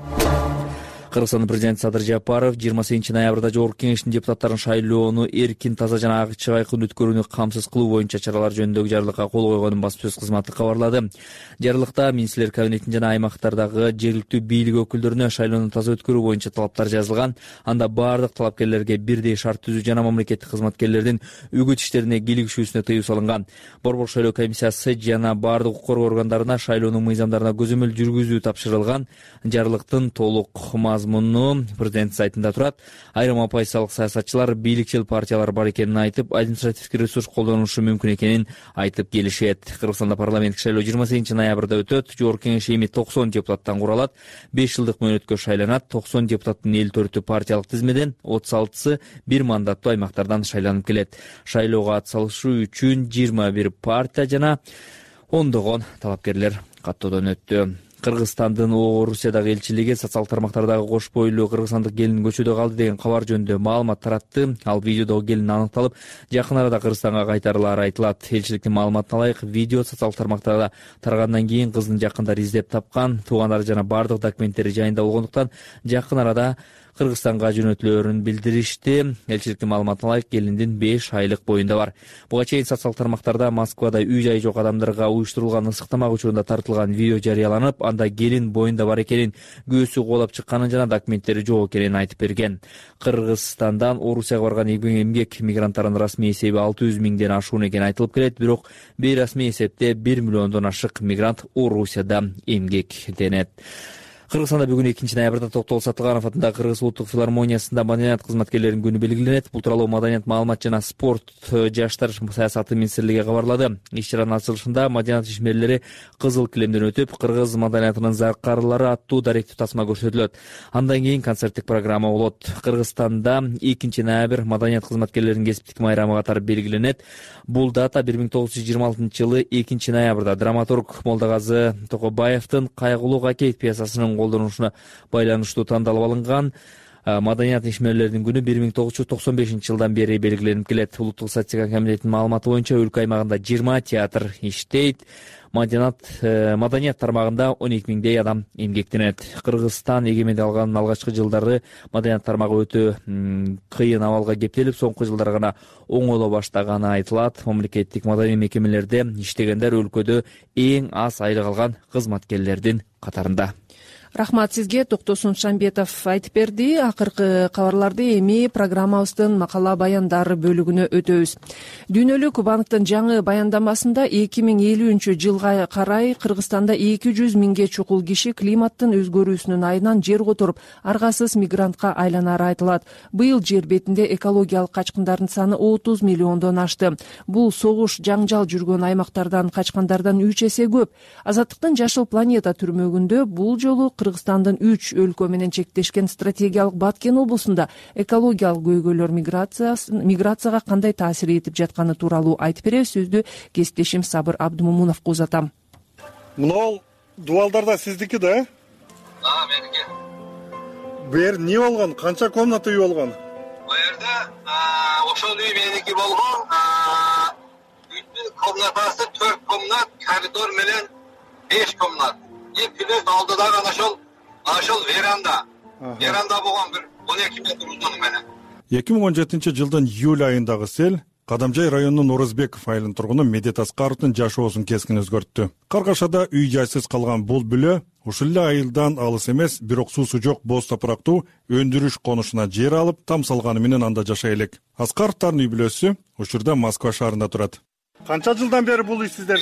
Кыргызстандын президенти Садыр Жапаров 28 ноябрда Жогорку Кеңештин депутаттарын шайлоону эркин, таза жана ачык айкын өткөрүүнү камсыз кылуу боюнча чаралар жөнүндөгү жарлыкка кол койгонун баспасөз кызматы кабарлады. Жарлыкта министрлер кабинетинин жана аймактардагы жергиликтүү бийлик өкүлдөрүнө шайлоону таза өткөрүү боюнча талаптар жазылган. Анда бардык талапкерлерге бирдей шарт түзүү жана мамлекеттик кызматкерлердин үгүт иштерине кийлигишүүсүнө тыюу салынган. Борбор шайлоо комиссиясы жана бардык укук коргоо органдарына шайлоонун мыйзамдарына көзөмөл жүргүзүү тапшырылган. Жарлыктын толук мазмуну президент сайтында турат. Айрым оппозициялык саясатчылар бийликчил партиялар бар экенин айтып, административдик ресурс колдонушу мүмкүн экенин айтып келишет. Кыргызстанда парламенттик шайлоо 28 ноябрда өтөт. Жогорку Кеңеш эми 90 депутаттан куралат. 5 жылдык мөөнөткө шайланат. 90 депутаттын 54-ü партиялык тизмеден, 36-сы бир мандаттуу аймактардан шайланып келет. Шайлоого атсалышуу үчүн 21 партия жана ондогон талапкерлер каттоодон өттү. Кыргызстандын Орусиядагы элчилиги социалдык тармактардагы кош бойлуу кыргызстандык келин көчөдө калды деген кабар жөнүндө маалымат таратты. Ал видеодогу келин аныкталып, жакын арада Кыргызстанга кайтарылары айтылат. Элчиликтин маалыматына ылайык, видео социалдык тармактарда тарагандан кийин кыздын жакындары издеп тапкан, туугандары жана бардык документтери жайында болгондуктан жакын арада Кыргызстанга жөнөтүлөрүн билдиришти. Элчиликтин маалыматына ылайык, келиндин 5 айлык боюнда бар. Буга чейин социалдык тармактарда Москвада үй-жайы жок адамдарга уюштурулган ысыктамак учурунда тартылган видео жарыяланып, анда келин боюнда бар экенин, көөсү куулап чыкканын жана документтери жок экенин айтып берген. Кыргызстандан Орусияга барган эмгек мигранттарынын расмий эсеби 600 миңден ашуун экени айтылып келет, бирок бейрасмий эсепте 1 миллиондон ашык мигрант Орусияда эмгектенет. Кыргызстанда бүгүн 2 ноябрда Токтол Сатылганов атындагы Кыргыз улуттук филармониясында маданият кызматкерлеринин күнү белгиленет. Бул тууралуу Маданият, маалымат жана спорт, жаштар саясаты министрлиги кабарлады. Иш-чаранын ачылышында маданият ишмерлери кызыл килемден өтүп, кыргыз маданиятынын заркарлары аттуу даректүү тасма көрсөтүлөт. Андан кийин концерттик программа болот. Кыргызстанда 2 ноябрь маданият кызматкерлеринин кесиптик майрамы катары белгиленет. Бул дата 1926 жылы 2 ноябрда драматург Молдагазы Токобаевдин Кайгылуу Какейт пьесасынын колдонушуна байланыштуу тандалып алынган. Маданият ишмерлеринин күнү 1995 жылдан бери белгиленип келет. Улуттук статистика комитетинин маалыматы боюнча өлкө аймагында 20 театр иштейт. Маданият тармагында 12 миңдей адам эмгектенет. Кыргызстан эгемендик алганын алгачкы жылдары маданият тармагы өтө кыйын абалга кептелип, соңку жылдары гана оңоло баштаганы айтылат. Мамлекеттик маданий мекемелерде иштегендер өлкөдө эң аз айлык алган кызматкерлердин катарында. Рахмат сизге, Токтосун Шамбетов айтып берди. Акыркы кабарларды эми программабыздын макала баяндары бөлүгүнө өтөбүз. Дүйнөлүк банктын жаңы баяндамасында 2050 жылга карай Кыргызстанда 200 миңге чукул киши климаттын өзгөрүүсүнүн айынан жер которуп, аргасыз мигрантка айланары айтылат. Быйыл жер бетинде экологиялык качкындардын саны 30 миллиондон ашты. Бул согуш, жаңжал жүргөн аймактардан качкандардан 3 эсе көп. Азаттыктын жашыл планета түрмөгүндө бул жолу Кыргызстандын 3 өлкө менен чектешкен стратегиялык Баткен облусунда экологиялык көйгөйлөр миграцияга кандай таасир этип жатканы тууралуу айтып беребиз. Сөздү кесиптешим Сабыр Абдымомуновго узатам. Мына дубалдарда сиздики да? Меники. Бу жер эмне болгон? Канча комната үй болгон? Бу жерде ошол үй меники болгон. Үйдүн комнатасы 4 комнат, коридор менен 5 комнат. Плюс алдыдагы ошол веранда. Веранда болгон бир 12 метр узун менен. 2017 жылдын июль айындагы сел Кадамжай районунун Орозбеков айылынын тургуну Медет Аскаровдун жашоосун кескин өзгөрттү. Каргашада үй жайсыз калган бул бүлө ушул эле айылдан алыс эмес, бирок суусу жок боз топурактуу өндүрүш конушуна жер алып, там салганы менен анда жашай элек. Аскаровдун үй бүлөсү учурда Москва шаарында турат. Канча жылдан бери бул үй сиздер?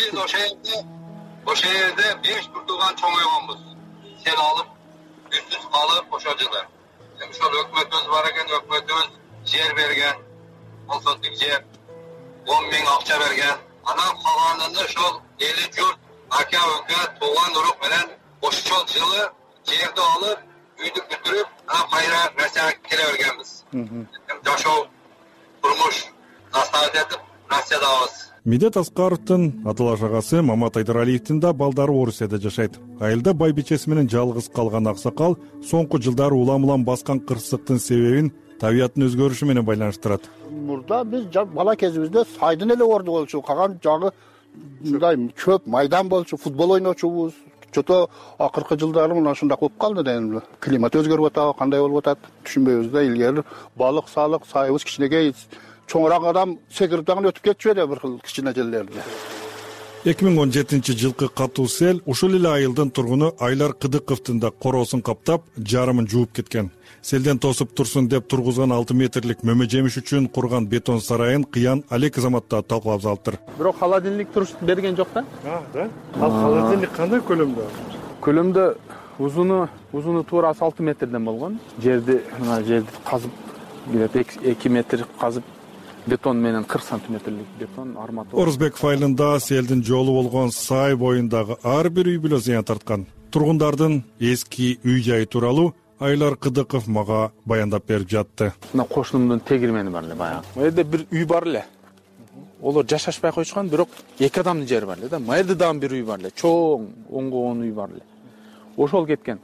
Ошол жерде 5 туртуган чоңойгонбуз. Сел алып, үстүз калып ошол жылы. Ошол өкмөтүбүз бар экен, өкмөтүбүз жер берген. Колсоздук жер 10 миң акча берген. Анан калганын ошол эли журт, ака-өкө, тууган урук менен ошол жылы жерди алып, үйдү бүтүрүп, кайра Россияга келе бергенбиз. Жашоо, турмуш наставить этип россиядабыз. Медет Аскаровдун аталаш агасы Мамат Айдаралиевдин да балдары Орусияда жашайт. Айылда байбичеси менен жалгыз калган аксакал соңку жылдары улам баскан кырсыктын себебин табияттын өзгөрүшү менен байланыштырат. Мурда биз бала кезибизде сайдын эле орду болчу, калган жагы мындай чөп майдан болчу, футбол ойночубуз. Чото акыркы жылдары мына ушундай болуп калды да. Климат өзгөрүп атат, кандай болуп атат түшүнбөйбүз да. Илгери балык салык сайыбыз кичинекей, чоңураак адам секирип дагы өтүп кетчү эле бир кыл кичине жерлерде. 2017-жылкы катуу сел ушул эле айылдын тургуну Айлар Кыдыковдун да короосун каптап, жарымын жууп кеткен. Селден тосуп турсун деп тургузган 6 метрлик мөмө жемиш үчүн курган бетон сарайын Кыян Алек Азаматта талкуулап залыптыр. Бирок холодильник туруш берген жок да? Да. Ал холодильник кандай көлөмдө? Көлөмдө узуну туура 6 метрден болгон. Жерди казып келет 2 метр казып бетон менен 40 сантиметрлик бетон арматура. Орузбеков айылында селдин жолу болгон сай боюндагы ар бир үй бүлө зыян тарткан. Тургундардын эски үй жайы тууралуу Айлар Кыдыков мага баяндап берип жатты. Мына кошунумдун тегирмени бар эле баягы. Бу жерде бир үй бар эле. Олар жашашпай койчуган, бирок 2 адамдын жери бар эле да. Мына жерде дагы бир үй бар эле. Чоң, оңгон үй бар эле. Ошол кеткен.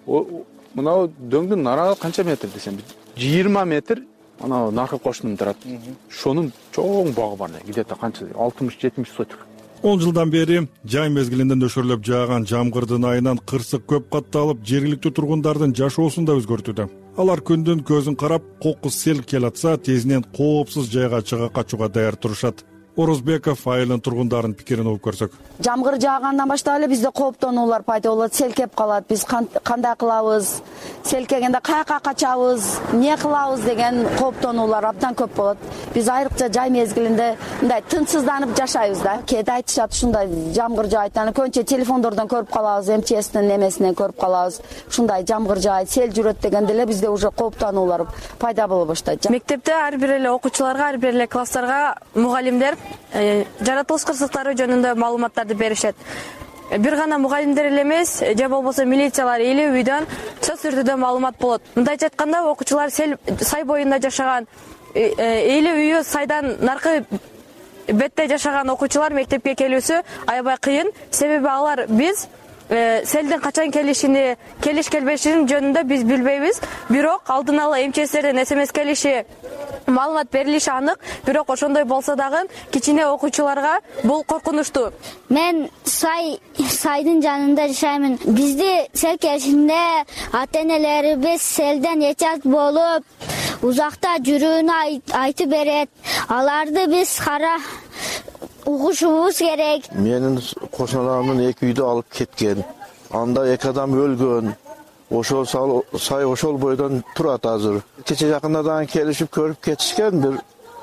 Мына дөңдүн нарагы канча метр десем, 20 метр ана наркы кошунум турат. Шонун чоң багы бар эле. Где-то канча 60-70 сотик. 10 жылдан бери жай мезгилинде нөшөрлөп жааган жамгырдын айынан кырсык көп катталып, жергиликтүү тургундардын жашоосун да өзгөртүүдө. Алар күндүн көзүн карап, кокус сел келатса, тезинен коопсуз жайга чыга качууга даяр турушат. Орузбеков айылдын тургундарын пикирин угуп көрсөк. Жамгыр жаагандан баштап эле бизде кооптонуулар пайда болот, сел кеп калат. Биз кандай кылабыз? Сел келгенде каяка качабыз? Эмне кылабыз деген кооптонуулар абдан көп болот. Биз айрыкча жай мезгилинде мындай тынчсызданып жашайбыз да. Кээде айтышат ушундай жамгыр жаайт, аны көбүнчө телефондордон көрүп калабыз, МЧСтин эмесинен көрүп калабыз. Ушундай жамгыр жаайт, сел жүрөт дегенде эле бизде уже кооптонуулар пайда боло баштайт. Мектепте ар бир эле окуучуларга, ар бир эле класстарга мугалимдер жаратылыш кырсыктары жөнүндө маалыматтарды беришет. Бир гана мугалимдер эле эмес, же болбосо милициялар эле үйдөн сөз түрдө маалымат болот. Мындайча айтканда, окуучулар сай боюнда жашаган, эле үйү сайдан наркы бетте жашаган окуучулар мектепке келүүсү аябай кыйын. Себеби алар биз селдин качан келиш келбешин жөнүндө биз билбейбиз. Бирок алдын ала МЧСтерден СМС келиши, маалымат берилиши анык. Бирок ошондой болсо дагы кичине окуучуларга бул коркунучтуу. Мен сайдын жанында жашаймын. Бизди сел келишинде ата-энелерибиз селден эчат болуп, узакта жүрүүнү айтып берет. Аларды биз кара угушубуз керек. Менин кошуналарымдын 2 үйдү алып кеткен. Анда 2 адам өлгөн. Ошол сай ошол бойдон турат азыр. Кече жакындадан келишип көрүп кетишкен, бир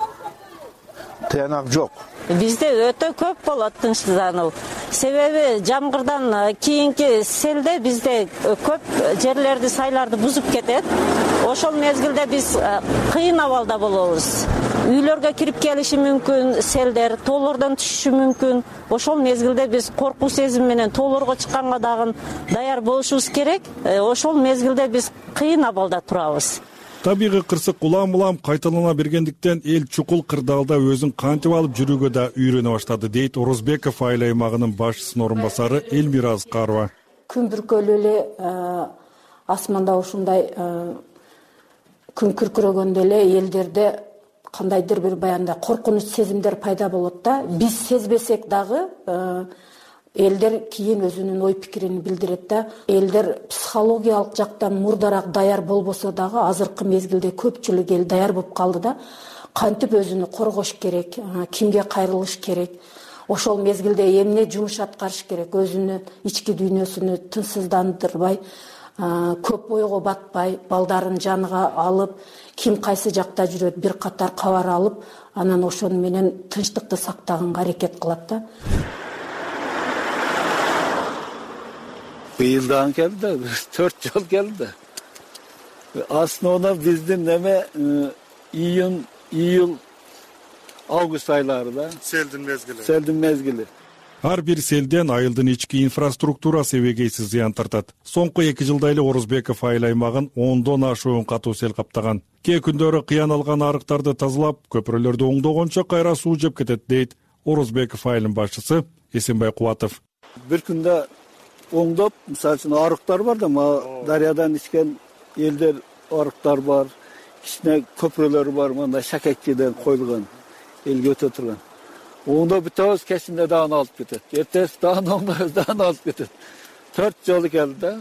тыянак жок. Бизде өтө көп болот тынчсыздануу. Себеби жамгырдан кийинки селде бизде көп жерлерди, сайларды бузуп кетет. Ошол мезгилде биз кыйын абалда болобуз. Үйлөргө кирип келиши мүмкүн, селдер тоолордон түшүшү мүмкүн. Ошол мезгилде биз коркуу сезим менен тоолорго чыкканга дагы даяр болушубуз керек. Ошол мезгилде биз кыйын абалда турабыз. Табигый кырсык улам кайталана бергендиктен эл чукул кырдаалда өзүн кантип алып жүрүүгө да үйрөнө баштады, дейт Орузбеков айыл аймагынын башчысынын орун басары Элмира Аскарова. Күн бүркөлүү эле асманда ушундай күн күркүрөгөндө эле элдерде кандайдыр бир баягындай коркунуч сезимдер пайда болот да. Биз сезбесек дагы элдер кийин өзүнүн ой пикирин билдирет да. Элдер психологиялык жактан мурдараак даяр болбосо дагы азыркы мезгилде көпчүлүк эл даяр болуп калды да. Кантип өзүнү коргош керек, кимге кайрылыш керек, ошол мезгилде эмне жумуш аткарыш керек, өзүнүн ички дүйнөсүнү тынчсыздандырбай, көп ойго батпай, балдарын жаныга алып, ким кайсы жакта жүрөт бир катар кабар алып, анан ошону менен тынчтыкты сактаганга аракет кылат да. Быйылдан келди, 4 жыл келди. Основно биздин неме июль, август айларында. Селдин мезгили. Селдин мезгили. ар бир селден айылдын ички инфраструктурасы эбегейсиз зыян тартат. Соңку 2 жылда эле Орозбеков айыл аймагын 10дон ашуун катуу сел каптаган. Кээ күндөрү кыян алган арыктарды тазалап, көпүрөлөрдү оңдогончо кайра суу жеп кетет дейт Орозбеков айылынын башчысы Эсенбай Кубатов. Бир күндө оңдоп, мисалы үчүн арыктар бар да, дарыядан ичкен элдер арыктар бар, кичине көпүрөлөр бар, мындай шакекчиден коюлган, элге өтө турган. Оңдоп бүтөбүз, кечинде дагы алып кетет. Эртеси дагы оңдойбуз, дагы алып кетет. 4 жолу келди да.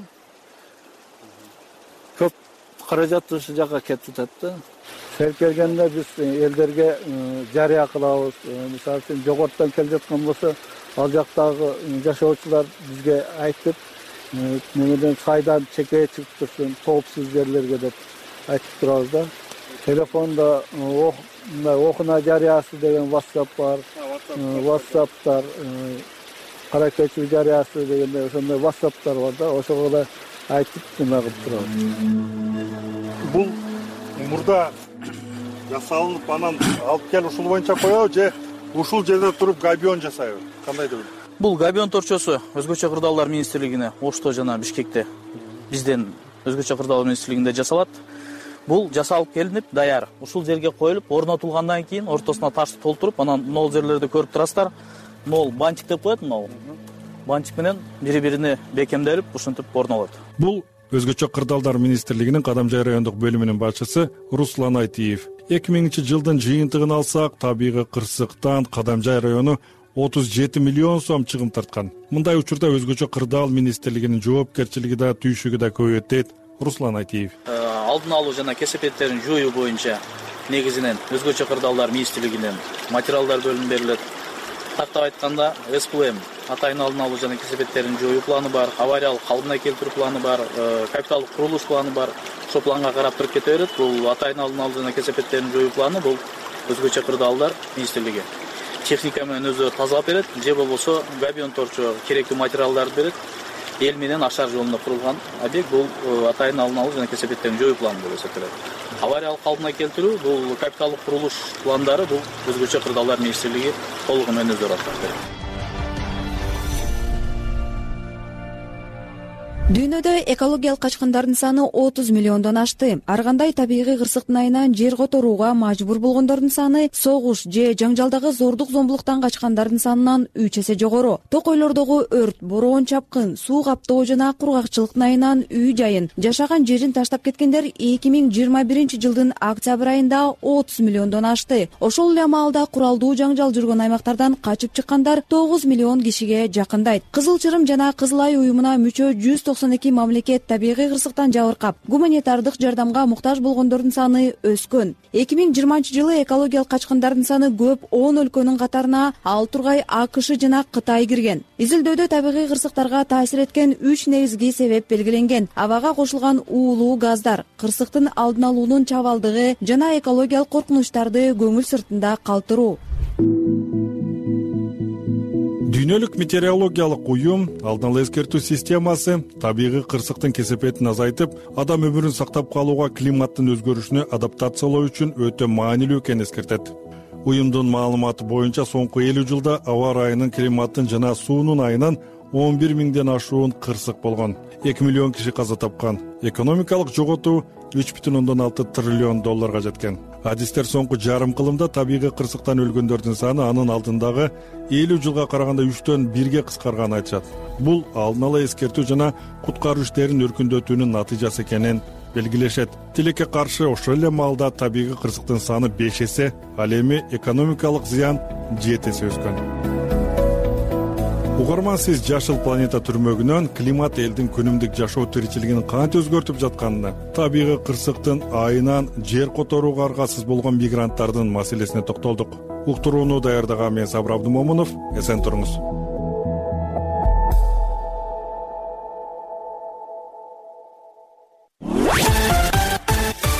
Көп каражат ушу жака кетип атат да. Сел келгенде биз элдерге жарыя кылабыз. Мисалы үчүн жогорттон келип жаткан болсо, ал жактагы жашоочулар бизге айтып, немеден сайдан чекeye чыгып турсын, коопсуз жерлерге деп айтып турабыз да. Телефонда окуна жарыясы деген WhatsApp бар. WhatsApp'тар, кара кечүү жарыясы дегенде ошондой WhatsApp'тар бар да, ошого да айтып кылып турабыз. Бул мурда жасалынып, анан алып келип ушул боюнча коебу же ушул жерде туруп габион жасайбы? Кандай деп? Бул габион торчосу өзгөчө кырдаалдар министрлигине, Ошто жана Бишкекте бизден өзгөчө кырдаалдар министрлигинде жасалат. Бул жасалып келинип, даяр. Ушул жерге коюлуп, орнотулгандан кийин ортосуна ташты толтуруп, анан могул жерлерди көрүп турасыздар. Могул бантик деп коет, могул. Бантик менен бири-бирине бекемделип, ушинтип орнолот. Бул өзгөчө кырдаалдар министрлигинин Кадамжай райондук бөлүмүнүн башчысы Руслан Айтиев. 2000-жылдын жыйынтыгын алсак, табигый кырсыктан Кадамжай району 37 миллион сом чыгым тарткан. Мындай учурда өзгөчө кырдаал министрлигинин жоопкерчилиги да, түйшүгү да көбөйөт дейт Руслан Айтиев. Алдын алуу жана кесепеттерин жоюу боюнча негизинен өзгөчө кырдаалдар министрлигинен материалдар бөлүнүп берилет. Тактап айтканда, СПМ атайын алдын алуу жана кесепеттерин жоюу планы бар, авариялык калыбына келтирүү планы бар, капиталдык курулуш планы бар. Ошол планга карап туруп кете берет. Бул атайын алдын алуу жана кесепеттерин жоюу планы бул өзгөчө кырдаалдар министрлиги. Техника менен өзү тазалап берет, же болбосо габион торчо керектүү материалдарды берет. Эл менен ашар жолунда курулган объект бул атайын алдын алуу жана кесепеттерин жоюу планы деп эсептелет. Авариялык калыбына келтирүү бул капиталдык курулуш пландары бул өзгөчө кырдаалдар министрлиги толугу менен өзү аткарып берет. Дүйнөдө экологиялык качкындардын саны 30 миллиондон ашты. Ар кандай табигый кырсыктын айынан жер которууга мажбур болгондордун саны согуш же жаңжалдагы зордук зомбулуктан качкандардын санынан 3 эсе жогору. Токойлордогу өрт, бороон чапкын, суу каптоо жана кургакчылыктын айынан үй жайын, жашаган жерин таштап кеткендер 2021-жылдын октябрь айында 30 миллиондон ашты. Ошол эле маалда куралдуу жаңжал жүргөн аймактардан качып чыккандар 9 миллион кишиге жакындайт. Кызыл Чырым жана Кызыл Ай уюмуна мүчө 192 мамлекет табигый кырсыктан жабыркап, гуманитардык жардамга муктаж болгондордун саны өскөн. 2020-жылы экологиялык качкындардын саны көп 10 өлкөнүн катарына ал тургай АКШ жана Кытай кирген. Изилдөөдө табигый кырсыктарга таасир эткен 3 негизги себеп белгиленген. Абага кошулган уулуу газдар, кырсыктын алдын алуунун чабалдыгы жана экологиялык коркунучтарды көңүл сыртында калтыруу. Дүйнөлүк метеорологиялык уюм алдын ала эскертүү системасы табигый кырсыктын кесепетин азайтып, адам өмүрүн сактап калууга климаттын өзгөрүшүнө адаптациялоо үчүн өтө маанилүү экенин эскертет. Уюмдун маалыматы боюнча соңку 50 жылда аба ырайынын, климаттын жана суунун айынан 11 миңден ашуун кырсык болгон. 2 миллион киши каза тапкан. Экономикалык жоготуу $3,6 триллион жеткен. Адистер соңку жарым кылымда табигый кырсыктан өлгөндөрдүн саны анын алдындагы 50 жылга караганда 3төн 1ге кыскарганын айтышат. Бул алдын ала эскертүү жана куткаруу иштерин өркүндөтүүнүн натыйжасы экенин белгилешет. Тилекке каршы ошол эле маалда табигый кырсыктын саны 5 эсе, ал эми экономикалык зыян 7 эсе өскөн. Угарман, сиз Жашыл планета түрмөгүнөн климат элдин күнүмдүк жашоо тиричилигин кантип өзгөртүп жатканына, табигый кырсыктын айынан жер которууга аргасыз болгон мигранттардын маселесине токтолдук. Уктурууну даярдаган мен Сабыр Абдымомунов. Эсен туруңуз.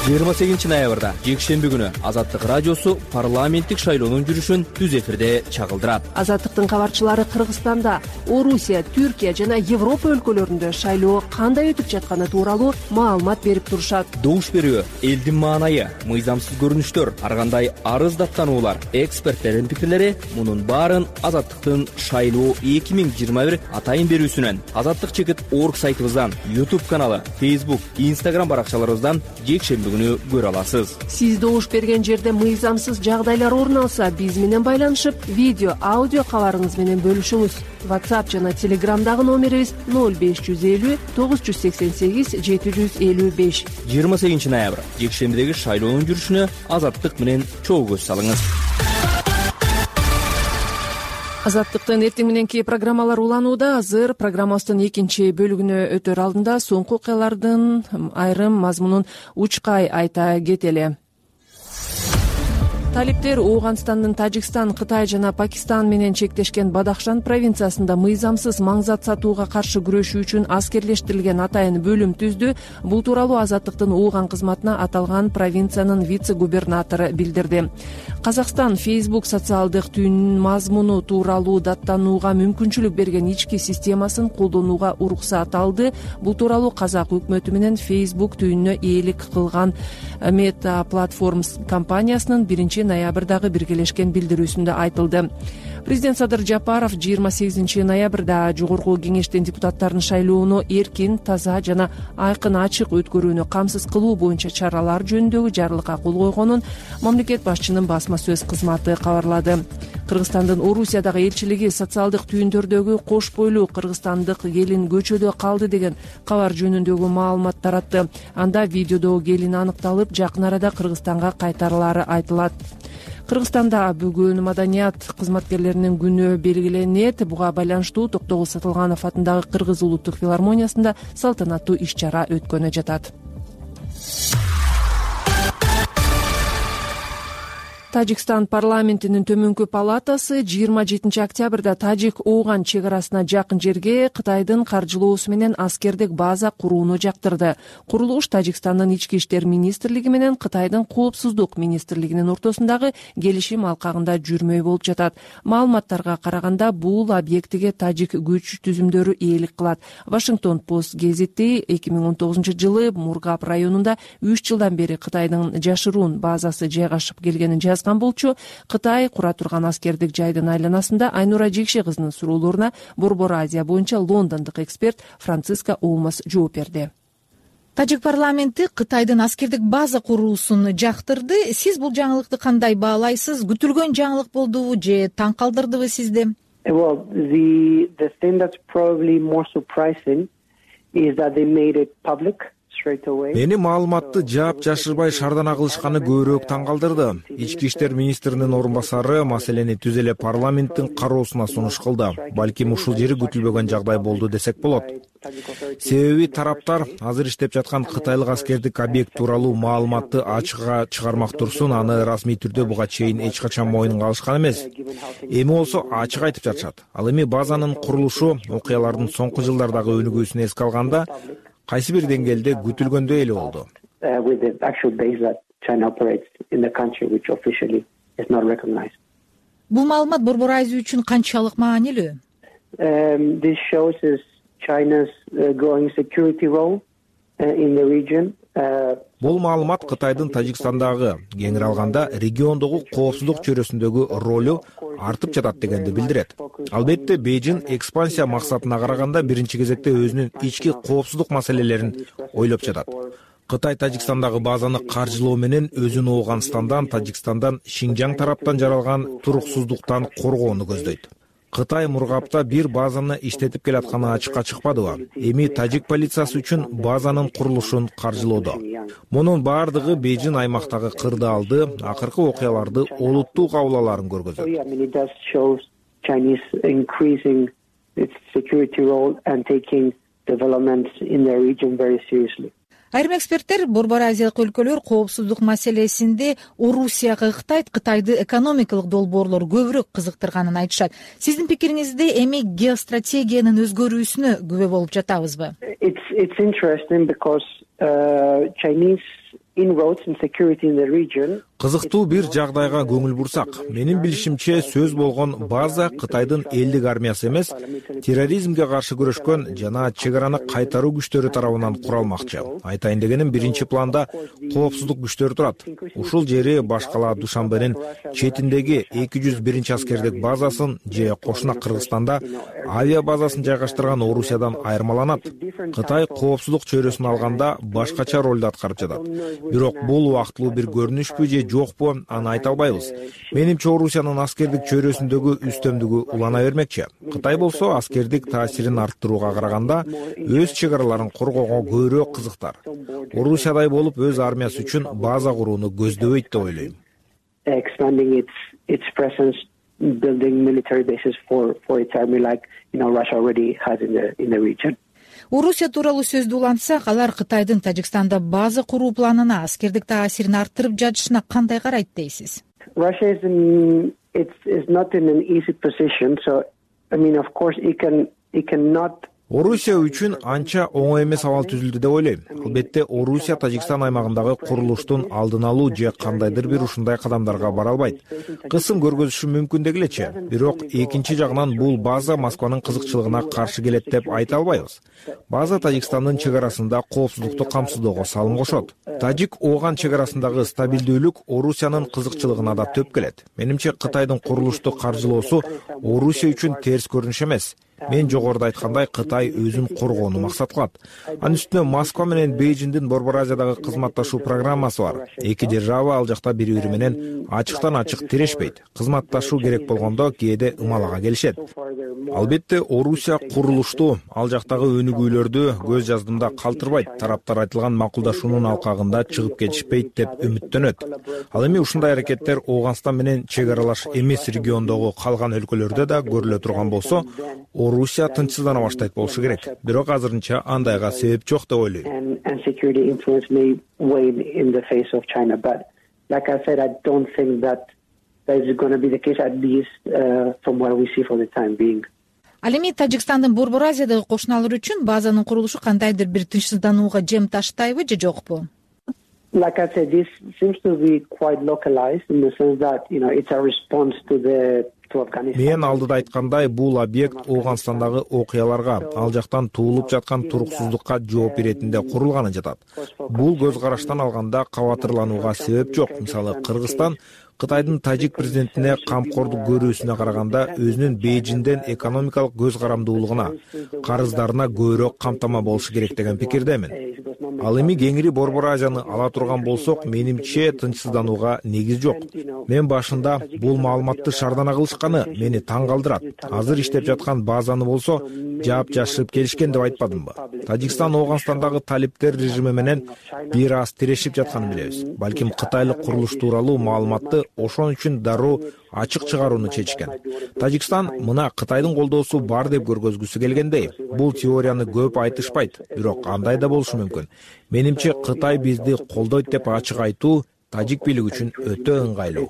28 ноябрда жекшемби күнү Азаттык радиосу парламенттик шайлоонун жүрүшүн түз эфирде чагылдырат. Азаттыктын кабарчылары Кыргызстанда, Орусия, Түркия жана Европа өлкөлөрүндө шайлоо кандай өтүп жатканы тууралуу маалымат берип турушат. Добуш берүү, элдин маанайы, мыйзамсыз көрүнүштөр, ар кандай арыз даттануулар, эксперттердин пикирлери мунун баарын Азаттыктын шайлоо 2021 атайын берүүсүнөн, Азаттык чекит орг сайтыбыздан, YouTube каналы, Facebook, Instagram баракчаларыбыздан жекшемби күнү көрө аласыз. Сиз добуш берген жерде мыйзамсыз жагдайлар орун алса, биз менен байланышып, видео, аудио кабарыңыз менен бөлүшүңүз. WhatsApp жана Telegramдагы номерибиз 0550 988 755. 28 ноябрь жекшембидеги шайлоонун жүрүшүнө Азаттык менен чогуу көз салыңыз. Азаттыктын эртең мененки программалар уланууда. Азыр программабыздын экинчи бөлүгүнө өтөр алдында соңку окуялардын айрым мазмунун учкай айта кетели. Талиптер Ооганстандын Тажикстан, Кытай жана Пакистан менен чектешкен Бадахшан провинциясында мыйзамсыз маңзат сатууга каршы күрөшүү үчүн аскерлештирилген атайын бөлүм түздү. Бул тууралуу Азаттыктын Ооган кызматына аталган провинциянын вице-губернатору билдирди. Казакстан Facebook социалдык түйүнүнүн мазмуну тууралуу даттанууга мүмкүнчүлүк берген ички системасын колдонууга уруксат алды. Бул тууралуу Казак өкмөтү менен Facebook түйүнүнө ээлик кылган Meta Platforms компаниясынын 1 ноябрдагы биргелешкен билдирүүсүндө айтылды. Президент Садыр Жапаров 28 ноябрда жогорку кеңештин депутаттарын шайлоону эркин, таза жана айкын ачык өткөрүүнү камсыз кылуу боюнча чаралар жөнүндөгү жарлыкка кол койгонун мамлекет башчынын басма сөз кызматы кабарлады. Кыргызстандын Орусиядагы элчилиги социалдык түйүндөрдөгү кош бойлуу кыргызстандык келин көчөдө калды деген кабар жөнүндөгү маалымат таратты. Анда видеодогу келин аныкталып, жакын арада Кыргызстанга кайтарылары айтылат. Кыргызстанда бүгүн маданият кызматкерлеринин күнү белгиленет. Буга байланыштуу Токтогул Сатылганов атындагы Кыргыз улуттук филармониясында салтанаттуу иш-чара өткөнү жатат. Тажикстан парламентинин төмөнкү палатасы 27 октябрда Тажик-Ооган чек арасына жакын жерге Кытайдын каржылоосу менен аскердик база курууну жактырды. Курулуш Тажикстандын ички иштер министрлиги менен Кытайдын коопсуздук министрлигинин ортосундагы келишим алкагында жүрмөй болуп жатат. Маалыматтарга караганда бул объектиге тажик күч түзүмдөрү ээлик кылат. Вашингтон Пост гезити 2019 жылы Мургаб районунда 3 жылдан бери Кытайдын жашыруун базасы жайгашып келгенин болчу. Кытай кура турган аскердик жайдын айланасында Айнура Жекше кызынын суроолоруна Борбор Азия боюнча лондондук эксперт Франциска Олмас жооп берди. Тажик парламенти Кытайдын аскердик база куруусун жактырды. Сиз бул жаңылыкты кандай баалайсыз? Күтүлгөн жаңылык болдубу же таң калтырдыбы сизди? Well, the thing that's probably more surprising is that they made it public. Мени маалыматты жаап жашырбай шардана кылышканы көбүрөөк таң калтырды. Ички иштер министринин орун басары маселени түз эле парламенттин кароосуна сунуш кылды. Балким ушул жери күтүлбөгөн жагдай болду десек болот. Себеби тараптар азыр иштеп жаткан кытайлык аскердик объект тууралуу маалыматты ачыкка чыгармак турсун, аны расмий түрдө буга чейин эч качан мойнунга алышкан эмес. Эми болсо ачык айтып жатышат. Ал эми базанын курулушу окуялардын соңку жылдардагы өнүгүүсүн эске алганда кайсы бир деңгээлде күтүлгөндөй эле болду. Бул маалымат Борбор Азия үчүн канчалык маанилүү? Бул маалымат Кытайдын Тажикстандагы, кеңири алганда региондогу коопсуздук чөйрөсүндөгү ролу артып жатат дегенди билдирет. Албетте Бейжин экспансия максатына караганда биринчи кезекте өзүнүн ички коопсуздук маселелерин ойлоп жатат. Кытай Тажикстандагы базаны каржылоо менен өзүн Ооганстандан, Тажикстандан, Шинжаң тараптан жаралган туруксуздуктан коргоону көздөйт. Кытай Мургапта бир базаны иштетип келатканы ачыкка чыкпадыбы? Эми тажик полициясы үчүн базанын курулушун каржылоодо. Мунун баардыгы Бейжин аймактагы кырдаалды, акыркы окуяларды олуттуу кабыл көргөзөт. Айрым эксперттер Борбор Азиялык өлкөлөр коопсуздук маселесинде Орусияга Кытайды экономикалык долбоорлор көбүрөөк кызыктырганын айтышат. Сиздин пикириңизде эми геостратегиянын өзгөрүүсүнө күбө болуп жатабызбы? It's interesting because Chinese inroads in security in the region. Кызыктуу бир жагдайга көңүл бурсак, менин билишимче сөз болгон база Кытайдын элдик армиясы эмес, терроризмге каршы күрөшкөн жана чек араны кайтаруу күчтөрү тарабынан куралмакчы. Айтайын дегеним, биринчи планда коопсуздук күчтөрү турат. Ушул жери башкала Душанбенин четиндеги 201 аскердик базасын же кошуна Кыргызстанда авиа базасын жайгаштырган Орусиядан айырмаланат. Кытай коопсуздук чөйрөсүн алганда башкача ролду аткарып жатат. Бирок бул убактылуу бир көрүнүшпү же жокпу, аны айта албайбыз. Менимче Орусиянын аскердик чөйрөсүндөгү үстөмдүгү улана бермекчи. Кытай болсо аскердик таасирин арттырууга караганда өз чек араларын коргоого көбүрөөк кызыктар. Орусиядай болуп өз армиясы үчүн база курууну көздөбөйт деп ойлойм. Expanding its presence, building military bases for its army, like Russia already has in the region. Орусия тууралуу сөздү улантсак, алар Кытайдын Тажикстанда база куруу планына аскердик таасирин арттырып жатышына кандай карайт дейсиз? Russia is not in an easy position, so of course it cannot. Орусия үчүн анча оңой эмес абал түзүлдү деп ойлойм. Албетте Орусия Тажикстан аймагындагы курулуштун алдын алуу же кандайдыр бир ушундай кадамдарга бара албайт. Кысым көргөзүшү мүмкүн дегилечи. Бирок экинчи жагынан бул база Москванын кызыкчылыгына каршы келет деп айта албайбыз. База Тажикстандын чек арасында коопсуздукту камсыздоого салым кошот. Тажик Оган чек арасындагы стабилдүүлүк Орусиянын кызыкчылыгына да төп келет. Менимче Кытайдын курулушту каржылоосу Орусия үчүн терс көрүнүш эмес. Мен жогоруда айткандай, Кытай өзүн коргоону максат кылат. Анын үстүнө Москва менен Бейжиңдин Борбор Азиядагы кызматташуу программасы бар. Эки держава ал жакта бири-бири менен ачыктан ачык тирешпейт. Кызматташуу керек болгондо кээде ымалага келишет. Албетте Орусия курулушту, ал жактагы өнүгүүлөрдү көз жаздымда калтырбайт. Тараптар айтылган макулдашуунун алкагында чыгып кетишпейт деп үмүттөнөт. Ал эми ушундай аракеттер Ооганстан менен чек аралаш эмес региондогу калган өлкөлөрдө да көрүлө турган болсо, Орусия тынчсыздана баштайт болушу керек. Бирок азырынча андайга себеп жок деп ойлойм. And security influence may wane in the face of China, but like I said, I don't think that is going to be the case, at least from what we see for the time being. Ал эми Тажикстандын Борбор Азиядагы кошуналары үчүн базанын курулушу кандайдыр бир тынчсызданууга жем таштайбы же жокпу? Like I said, this seems to be quite localized in the sense that it's a response to Мен алдыда айткандай, бул объект Ооганстандагы окуяларга, ал жактан туулуп жаткан туруксуздукка жооп беретинде курулганы жатат. Бул көз караштан алганда кабатырланууга себеп жок. Мисалы, Кыргызстан Кытайдын Тажик президентине камкордук көрүүсүнө караганда өзүнүн Бейжиңден экономикалык көз карамдуулугуна, карыздарына көбүрөөк камтама болушу керек деген пикирдемин. Ал эми кеңири Борбор Азияны ала турган болсок, менимче тынчсызданууга негиз жок. Мен башында бул маалыматты шардана кылышканы мени таң калтырат. Азыр иштеп жаткан базаны болсо жаап-жашырып келишкен деп айтпадымбы? Тажикстан Ооганстандагы талиптер режими менен бир аз тирешип жатканын билебиз. Балким кытайлык курулуш тууралуу маалыматты ошон үчүн дароо ачык чыгарууну чечкен. Тажикстан мына Кытайдын колдоосу бар деп көргөзгүсү келгендей. Бул теорияны көп айтышпайт, бирок андай да болушу мүмкүн. Менимче Кытай бизди колдойт деп ачык айтуу тажик бийлиги үчүн өтө ыңгайлуу.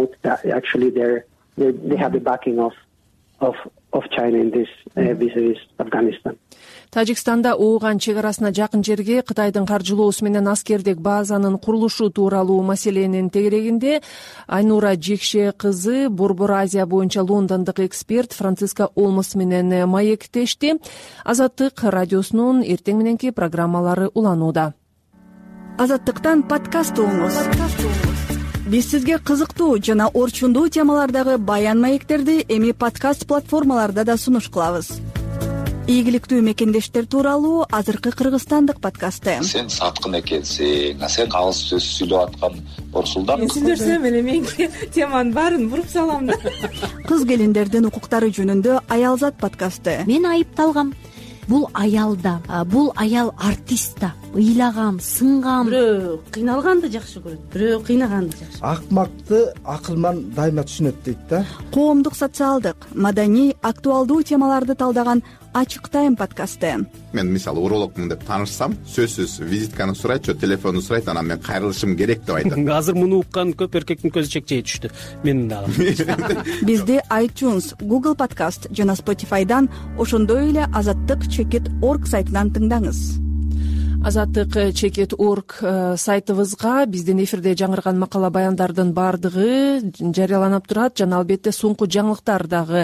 Of China in this vis-a-vis Afghanistan. Тажикстанда Ооган чек арасына жакын жерге Кытайдын каржылоосу менен аскердик базанын курулушу тууралуу маселенин тегерегинде Айнура Жекше кызы Борбор Азия боюнча лондондук эксперт Франциска Олмос менен маектешти. Азаттык радиосунун эртең мененки программалары уланууда. Азаттыктан подкаст угуңуз. Биз сизге кызыктуу жана орчундуу темалардагы баян маектерди эми подкаст платформаларда да сунуш кылабыз. Ийгиликтүү мекендештер тууралуу азыркы кыргызстандык подкасты. Сен саткын экенсиң, сен калыс сөз сүйлөп аткан Орсулдан. Мен сүйлөсөм эле менин теманын баарын буруп салам да. Кыз келиндердин укуктары жөнүндө Аялзат подкасты. Мен айыпталгам. Бул аялда, бул аял артистта. Ыйлагам, сынгам. Бирөө кыйналганды жакшы көрөт, бирөө кыйнаганды жакшы. Акмакты акылман дайыма түшүнөт дейт да. Коомдук, социалдык, маданий, актуалдуу темаларды талдаган Ачык тайм подкасты. Мен мисалы урологмун деп таанышсам, сөзсүз визитканы сурайт, телефонду сурайт, анан мен кайрылышым керек деп айтат. Азыр муну уккан көп эркектин көзү чекчей түштү. Менин дагы. Бизди iTunes, Google Podcast жана Spotify'дан, ошондой эле Азаттык /org сайтынан тыңдаңыз. Азаттык чекит орг сайтыбызга биздин эфирде жаңырган макала баяндардын баардыгы жарыяланып турат жана албетте соңку жаңылыктар дагы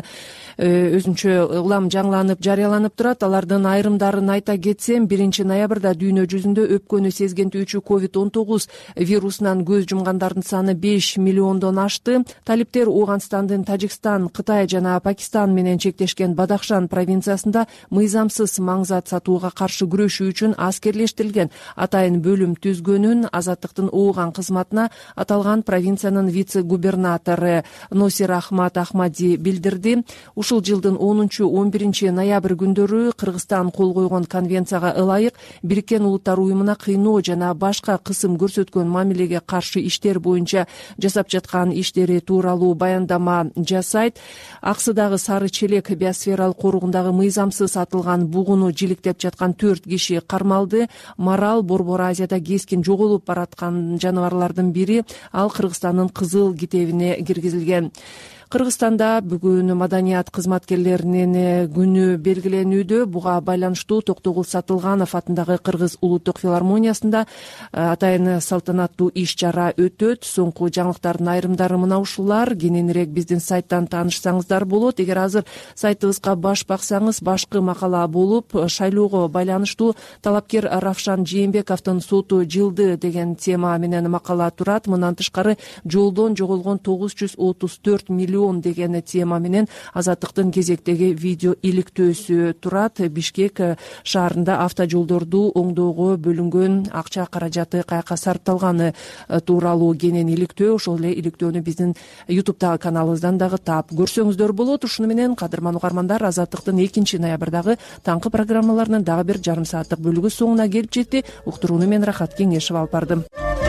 өзүнчө улам жаңыланып жарыяланып турат. Алардын айрымдарын айта кетсем, 1-ноябрда дүйнө жүзүндө өпкөнү сезгентүүчү COVID-19 вирусунан көз жумгандардын саны 5 миллиондон ашты. Талиптер Ооганстандын Тажикстан, Кытай жана Пакистан менен чектешкен Бадахшан провинциясында мыйзамсыз маңзат сатууга каршы күрөшүү үчүн аскерлештирилген атайын бөлүм түзгөнүн Азаттыктын Ооган кызматына аталган провинциянын вице-губернатору Носир Ахмад Ахмади билдирди. Ушул жылдын 10-11 ноябрь күндөрү Кыргызстан кол койгон конвенцияга ылайык Бириккен Улуттар уюмуна кыйноо жана башка кысым көрсөткөн мамилеге каршы иштер боюнча жасап жаткан иштери тууралуу баяндама жасайт. Аксыдагы Сары Челек биосфералык коругундагы мыйзамсыз атылган бугуну жиликтеп жаткан 4 киши кармалды. Марал Борбор Азияда кескин жоголуп бараткан жаныбарлардын бири. Ал Кыргызстандын кызыл китебине киргизилген. Кыргызстанда бүгүн маданият кызматкерлеринин күнү белгиленүүдө. Буга байланыштуу Токтогул Сатылганов атындагы Кыргыз улуттук филармониясында атайын салтанаттуу иш чара өтөт. Соңку жаңылыктардын айрымдары мына ушулар. Кененирээк биздин сайттан таанышсаңыздар болот. Эгер азыр сайтыбызга баш баксаңыз, башкы макала болуп шайлоого байланыштуу талапкер Равшан Жээнбековдун соту жылды деген тема менен макала турат. Мындан тышкары жолдон жоголгон 934 миллион деген тема менен Азаттыктын кезектеги видео иликтөөсү турат. Бишкек шаарында автожолдорду оңдоого бөлүнгөн акча каражаты каяка сарпталганы тууралуу кенен иликтөө. Ошол эле иликтөөнү биздин YouTube каналыбыздан дагы таап көрсөңүздөр болот. Ушуну менен кадырман угармандар, Азаттыктын 2-ноябрдагы таңкы программаларынын дагы бир жарым сааттык бөлүгү соңуна келип жетти. Уктурууну мен Рахат Кеңешева алып бардым.